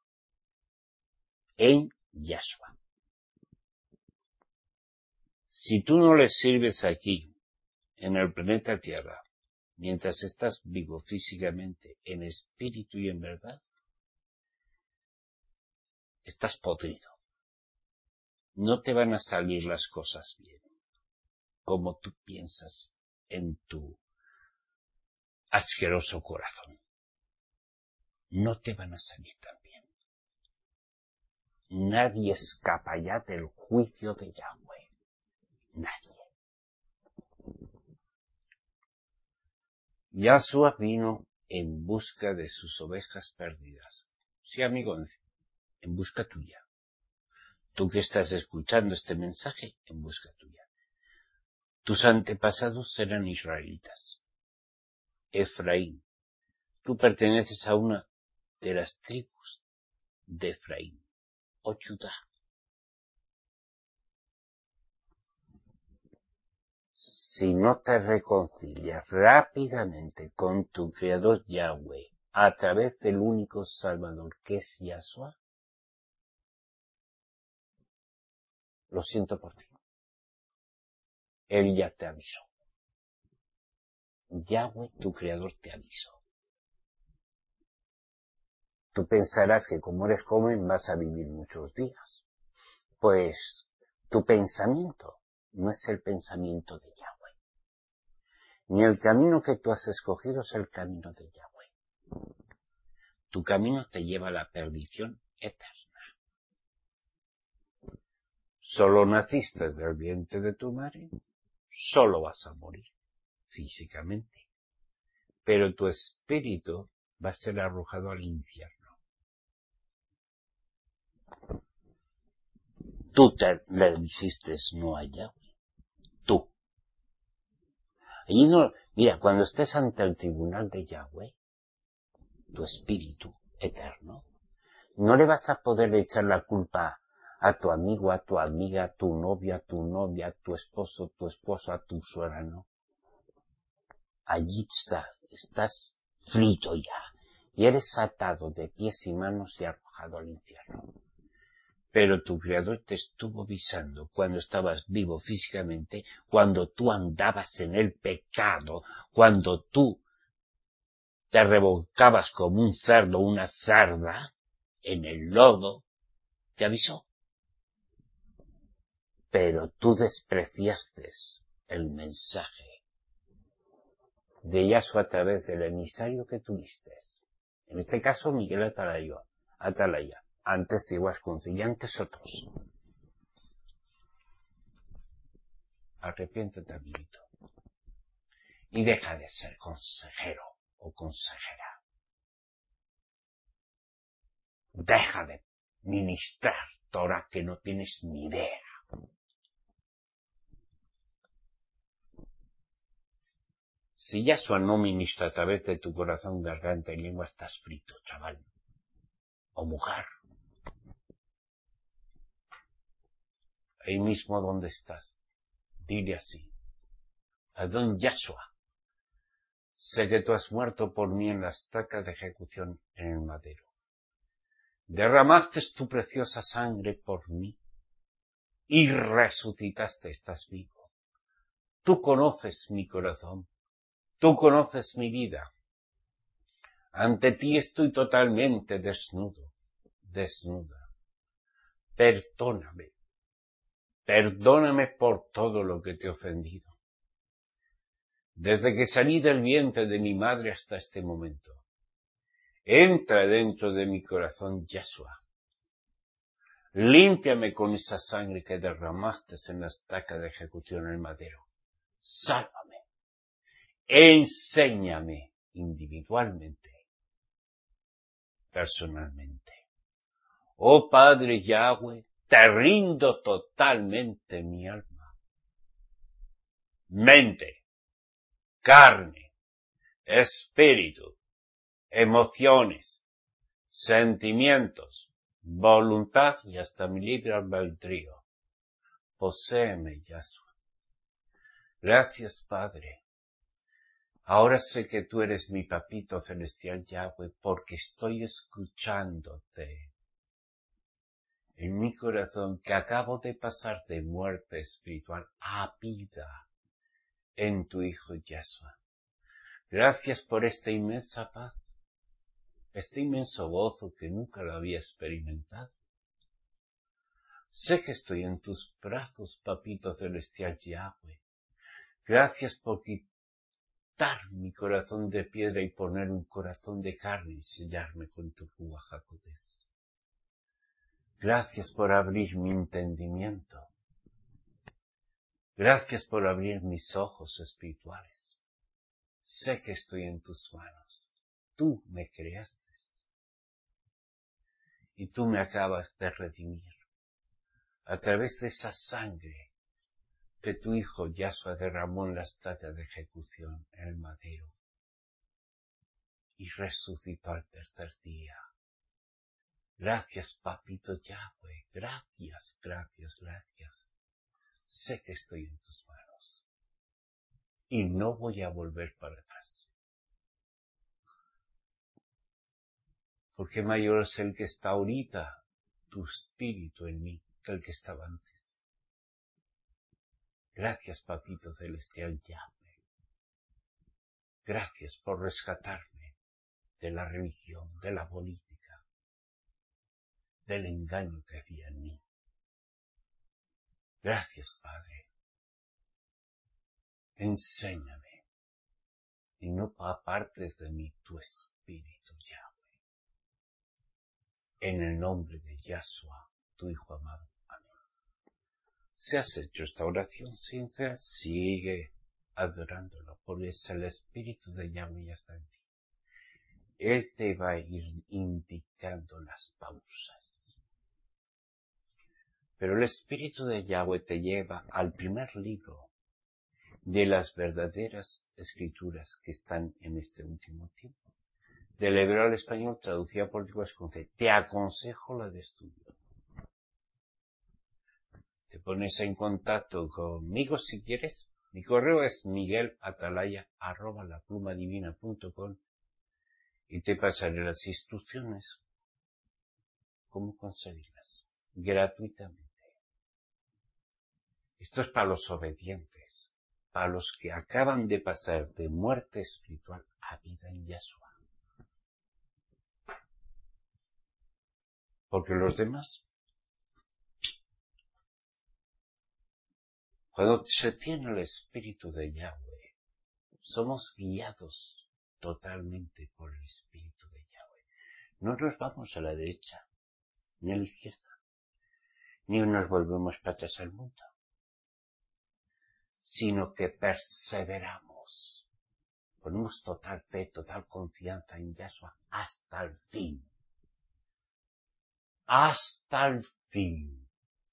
en Yahshua. Si tú no le sirves aquí, en el planeta Tierra, mientras estás vivo físicamente, en espíritu y en verdad, estás podrido. No te van a salir las cosas bien, como tú piensas en tu asqueroso corazón. No te van a salir tan bien. Nadie escapa ya del juicio de Yahweh. Nadie. Yahshua vino en busca de sus ovejas perdidas. Sí, amigo, en busca tuya. Tú que estás escuchando este mensaje, en busca tuya. Tus antepasados eran israelitas. Efraín. Tú perteneces a una de las tribus de Efraín, o Judá. Si no te reconcilias rápidamente con tu Creador Yahweh a través del único Salvador que es Yahshua, lo siento por ti. Él ya te avisó. Yahweh, tu Creador, te avisó. Tú pensarás que como eres joven vas a vivir muchos días. Pues tu pensamiento no es el pensamiento de Yahweh. Ni el camino que tú has escogido es el camino de Yahweh. Tu camino te lleva a la perdición eterna. Solo naciste del vientre de tu madre, solo vas a morir físicamente. Pero tu espíritu va a ser arrojado al infierno. Tú le dijiste no a Yahweh. Tú. Allí no, mira, cuando estés ante el tribunal de Yahweh, tu espíritu eterno, no le vas a poder echar la culpa a tu amigo, a tu amiga, a tu novia, a tu esposo, tu esposa, a tu suegra, no. Allí estás frito ya, y eres atado de pies y manos y arrojado al infierno. Pero tu Creador te estuvo avisando cuando estabas vivo físicamente, cuando tú andabas en el pecado, cuando tú te revolcabas como un cerdo, una cerda, en el lodo, te avisó. Pero tú despreciaste el mensaje de Yahshua a través del emisario que tuviste. En este caso, Miguel Atalaya, antes de Huascunce y antes otros. Arrepiéntete, amiguito. Y deja de ser consejero o consejera. Deja de ministrar Torah que no tienes ni idea. Si Yahshua no ministra a través de tu corazón, garganta y lengua, estás frito, chaval. O mujer. Ahí mismo donde estás, dile así. Adón Yahshua, sé que tú has muerto por mí en la estaca de ejecución en el madero. Derramaste tu preciosa sangre por mí y resucitaste, estás vivo. Tú conoces mi corazón, tú conoces mi vida. Ante ti estoy totalmente desnudo, desnuda. Perdóname, perdóname por todo lo que te he ofendido. Desde que salí del vientre de mi madre hasta este momento, entra dentro de mi corazón, Yahshua. Límpiame con esa sangre que derramaste en la estaca de ejecución en el madero. Sálvame. Enséñame individualmente, personalmente. Oh Padre Yahweh, te rindo totalmente mi alma, mente, carne, espíritu, emociones, sentimientos, voluntad y hasta mi libre albedrío. Poséeme, Yahshua. Gracias, Padre. Ahora sé que tú eres mi papito celestial, Yahweh, porque estoy escuchándote en mi corazón, que acabo de pasar de muerte espiritual a vida en tu Hijo Yahshua. Gracias por esta inmensa paz, este inmenso gozo que nunca lo había experimentado. Sé que estoy en tus brazos, papito celestial Yahweh. Gracias por quitar mi corazón de piedra y poner un corazón de carne y sellarme con tu Ruach HaKodesh. Gracias por abrir mi entendimiento. Gracias por abrir mis ojos espirituales. Sé que estoy en tus manos. Tú me creaste. Y tú me acabas de redimir a través de esa sangre que tu Hijo Yahshua derramó en la estaca de ejecución en el madero y resucitó al tercer día. Gracias, papito Yahweh. Gracias, gracias, gracias. Sé que estoy en tus manos y no voy a volver para atrás. Porque mayor es el que está ahorita, tu espíritu en mí, que el que estaba antes. Gracias, papito celestial Yahweh. Gracias por rescatarme de la religión, de la política, del engaño que había en mí. Gracias, Padre. Enséñame y no apartes de mí tu espíritu, Yahweh. En el nombre de Yahshua, tu Hijo amado. Amén. Si has hecho esta oración sincera, sigue adorándolo, porque es el espíritu de Yahweh ya está en ti. Él te va a ir indicando las pausas. Pero el espíritu de Yahweh te lleva al primer libro de las verdaderas escrituras que están en este último tiempo. Del hebreo al español, traducida por Vasconce. Te aconsejo la de estudio. Te pones en contacto conmigo si quieres. Mi correo es miguelatalaya@laplumadivina.com y te pasaré las instrucciones cómo conseguirlas gratuitamente. Esto es para los obedientes, para los que acaban de pasar de muerte espiritual a vida en Yahshua. Porque los demás Cuando se tiene el espíritu de Yahweh, somos guiados totalmente por el espíritu de Yahweh. No nos vamos a la derecha, ni a la izquierda, ni nos volvemos patas al mundo, sino que perseveramos. Ponemos total fe, total confianza en Yahshua hasta el fin. Hasta el fin.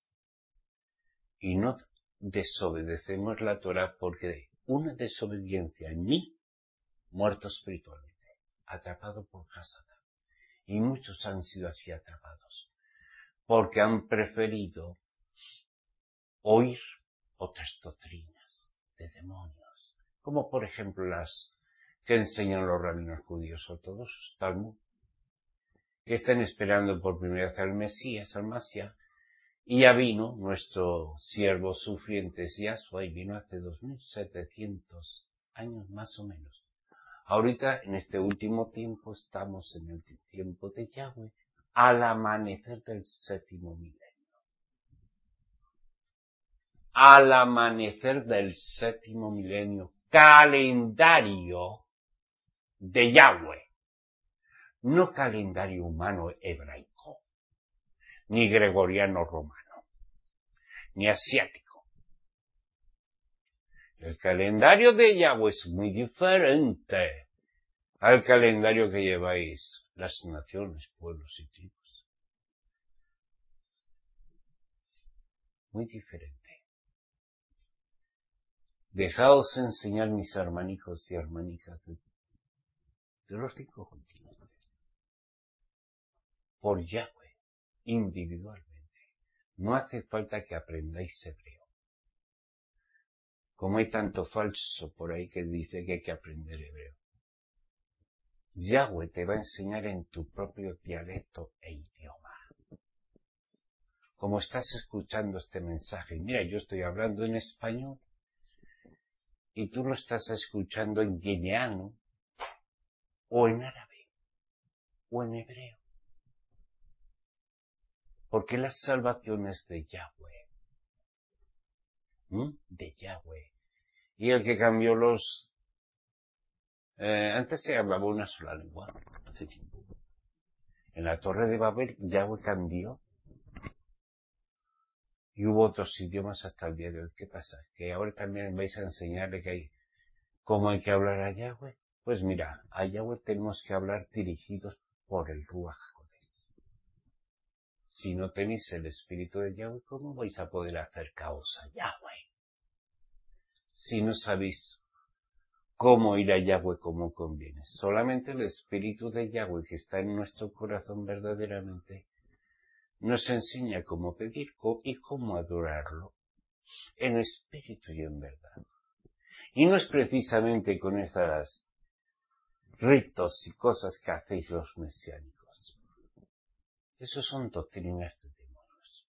Y no desobedecemos la Torah porque una desobediencia en mí, muerto espiritualmente, atrapado por Hasatán. Y muchos han sido así atrapados, porque han preferido oír otras doctrinas de demonios, como por ejemplo las que enseñan los rabinos judíos ortodoxos, Talmud, que están esperando por primera vez al Mesías, al Mashiach, y ya vino nuestro siervo sufriente Yahshua, y vino hace 2700 años más o menos. Ahorita, en este último tiempo, estamos en el tiempo de Yahweh, al amanecer del 7º milenio. Al amanecer del 7º milenio, calendario de Yahweh, no calendario humano hebraico, ni gregoriano romano, ni asiático. El calendario de Yahweh es muy diferente al calendario que lleváis las naciones, pueblos y tribus. Muy diferente. Dejaos enseñar, mis hermanicos y hermanicas, de los 5 continentes, por Yahweh, individualmente. No hace falta que aprendáis hebreo. Como hay tanto falso por ahí que dice que hay que aprender hebreo. Yahweh te va a enseñar en tu propio dialecto e idioma. Como estás escuchando este mensaje, mira, yo estoy hablando en español, y tú lo estás escuchando en guineano, o en árabe, o en hebreo. Porque la salvación es de Yahweh. De Yahweh. Y el que cambió antes se hablaba una sola lengua, hace tiempo. En la Torre de Babel, Yahweh cambió. Y hubo otros idiomas hasta el día de hoy. ¿Qué pasa? Que ahora también vais a enseñarle cómo hay que hablar a Yahweh. Pues mira, a Yahweh tenemos que hablar dirigidos por el Ruach HaKodesh. Si no tenéis el espíritu de Yahweh, ¿cómo vais a poder acercaros a Yahweh? Si no sabéis cómo ir a Yahweh como conviene. Solamente el espíritu de Yahweh que está en nuestro corazón verdaderamente nos enseña cómo pedir y cómo adorarlo en espíritu y en verdad. Y no es precisamente con esas ritos y cosas que hacéis los mesiánicos. Esos son doctrinas de demonios.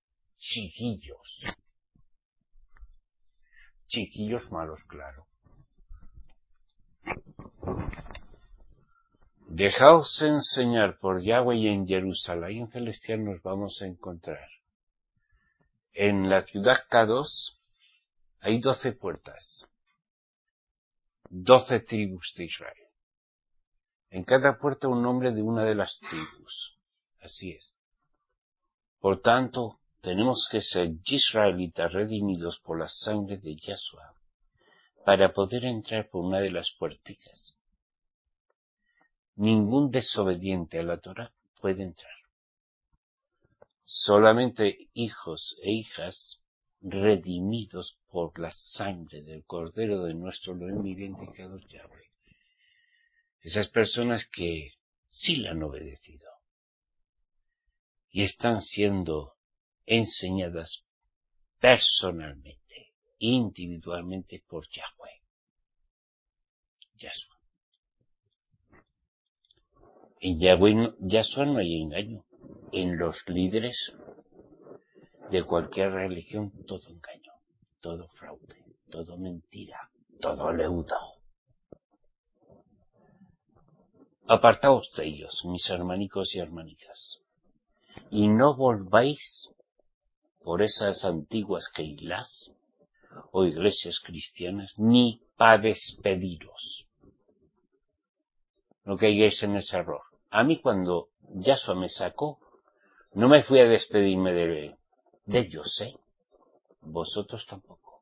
Chiquillos malos, claro. Dejaos enseñar por Yahweh, y en Jerusalén celestial nos vamos a encontrar. En la ciudad Kados hay 12 puertas, 12 tribus de Israel. En cada puerta un nombre de una de las tribus. Así es. Por tanto, tenemos que ser israelitas redimidos por la sangre de Yahshua para poder entrar por una de las puerticas. Ningún desobediente a la Torah puede entrar. Solamente hijos e hijas redimidos por la sangre del Cordero de nuestro Elohim viviente y creador Yahweh. Esas personas que sí la han obedecido y están siendo enseñadas personalmente, individualmente por Yahweh. Yahshua. En Yahshua no hay engaño. En los líderes de cualquier religión, todo engaño, todo fraude, todo mentira, todo leudo. Apartaos de ellos, mis hermanicos y hermanicas, y no volváis por esas antiguas Keilás o iglesias cristianas, ni para despediros. No caigáis en ese error. A mí cuando Yahshua me sacó, no me fui a despedirme de ellos, vosotros tampoco.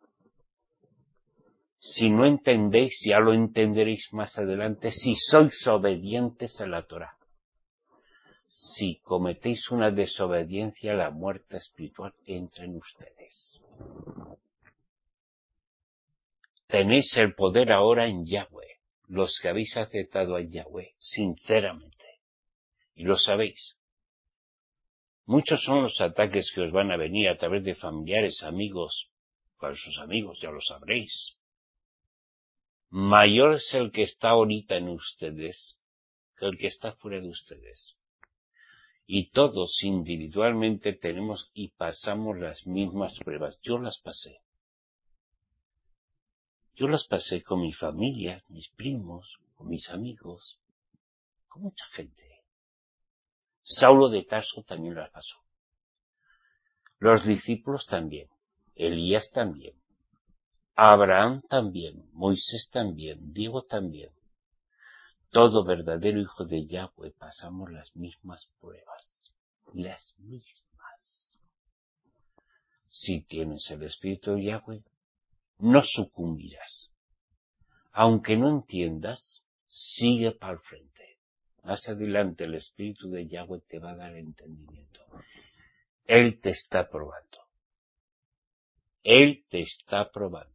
Si no entendéis, ya lo entenderéis más adelante, si sois obedientes a la Torá. Si cometéis una desobediencia, la muerte espiritual entra en ustedes. Tenéis el poder ahora en Yahweh, los que habéis aceptado a Yahweh, sinceramente, y lo sabéis. Muchos son los ataques que os van a venir a través de familiares, amigos, falsos amigos, ya lo sabréis. Mayor es el que está ahorita en ustedes que el que está fuera de ustedes. Y todos individualmente tenemos y pasamos las mismas pruebas. Yo las pasé. Yo las pasé con mi familia, mis primos, con mis amigos, con mucha gente. Saulo de Tarso también las pasó. Los discípulos también. Elías también. Abraham también. Moisés también. Diego también. Todo verdadero hijo de Yahweh pasamos las mismas pruebas. Las mismas. Si tienes el Espíritu de Yahweh, no sucumbirás. Aunque no entiendas, sigue para el frente. Más adelante el Espíritu de Yahweh te va a dar entendimiento. Él te está probando. Él te está probando.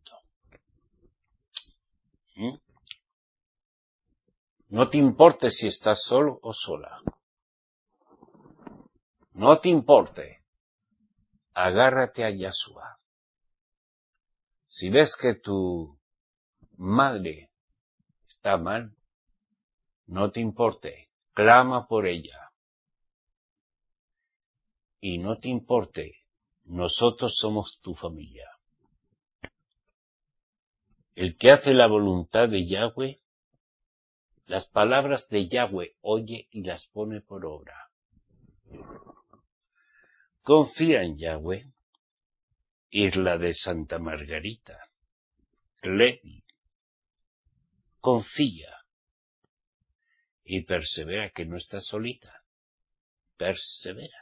No te importe si estás solo o sola. No te importe. Agárrate a Yahshua. Si ves que tu madre está mal, no te importe. Clama por ella. Y no te importe. Nosotros somos tu familia. El que hace la voluntad de Yahweh, las palabras de Yahweh oye y las pone por obra. Confía en Yahweh. Isla de Santa Margarita. Levi. Confía. Y persevera, que no estás solita. Persevera.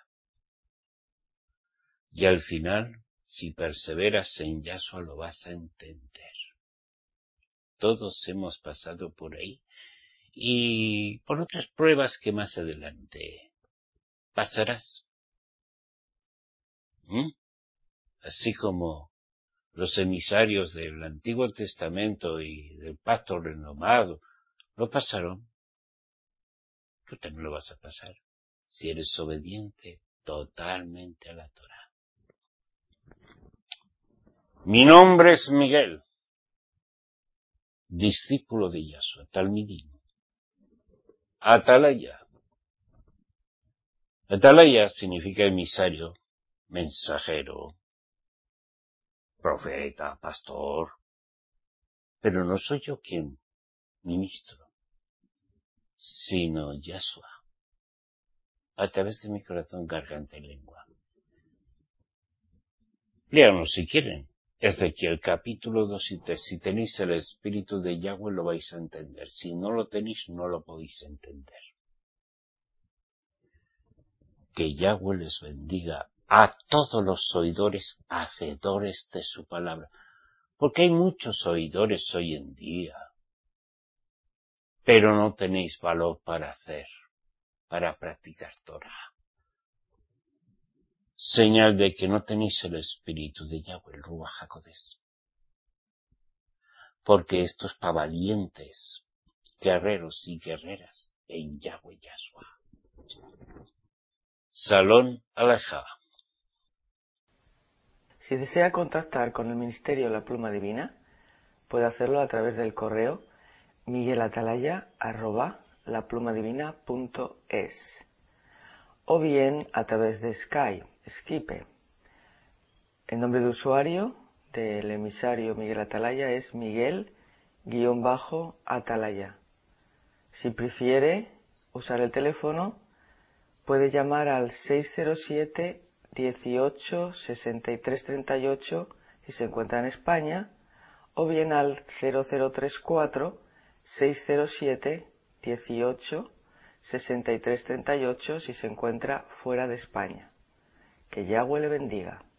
Y al final, si perseveras en Yahshua, lo vas a entender. Todos hemos pasado por ahí. Y por otras pruebas que más adelante pasarás. Así como los emisarios del Antiguo Testamento y del Pacto Renovado lo pasaron, tú también lo vas a pasar, si eres obediente totalmente a la Torá. Mi nombre es Miguel, discípulo de Yahshua, talmidim. Atalaya. Atalaya significa emisario, mensajero, profeta, pastor, pero no soy yo quien ministro, sino Yahshua, a través de mi corazón, garganta y lengua. Léanos si quieren, Ezequiel capítulo 2 y 3, si tenéis el Espíritu de Yahweh lo vais a entender, si no lo tenéis no lo podéis entender. Que Yahweh les bendiga a todos los oidores, hacedores de su palabra, porque hay muchos oidores hoy en día, pero no tenéis valor para hacer, para practicar Torah. Señal de que no tenéis el Espíritu de Yahweh, el Ruach HaKodesh. Porque esto es para valientes, guerreros y guerreras en Yahweh Yahshua. Salón Alajá. Si desea contactar con el Ministerio La Pluma Divina, puede hacerlo a través del correo miguelatalaya@laplumadivina.es o bien a través de Skype. El nombre de usuario del emisario Miguel Atalaya es Miguel-Atalaya. Si prefiere usar el teléfono, puede llamar al 607 18 63 38 si se encuentra en España, o bien al 0034 607 18 63 38 si se encuentra fuera de España. Que Yahweh le bendiga.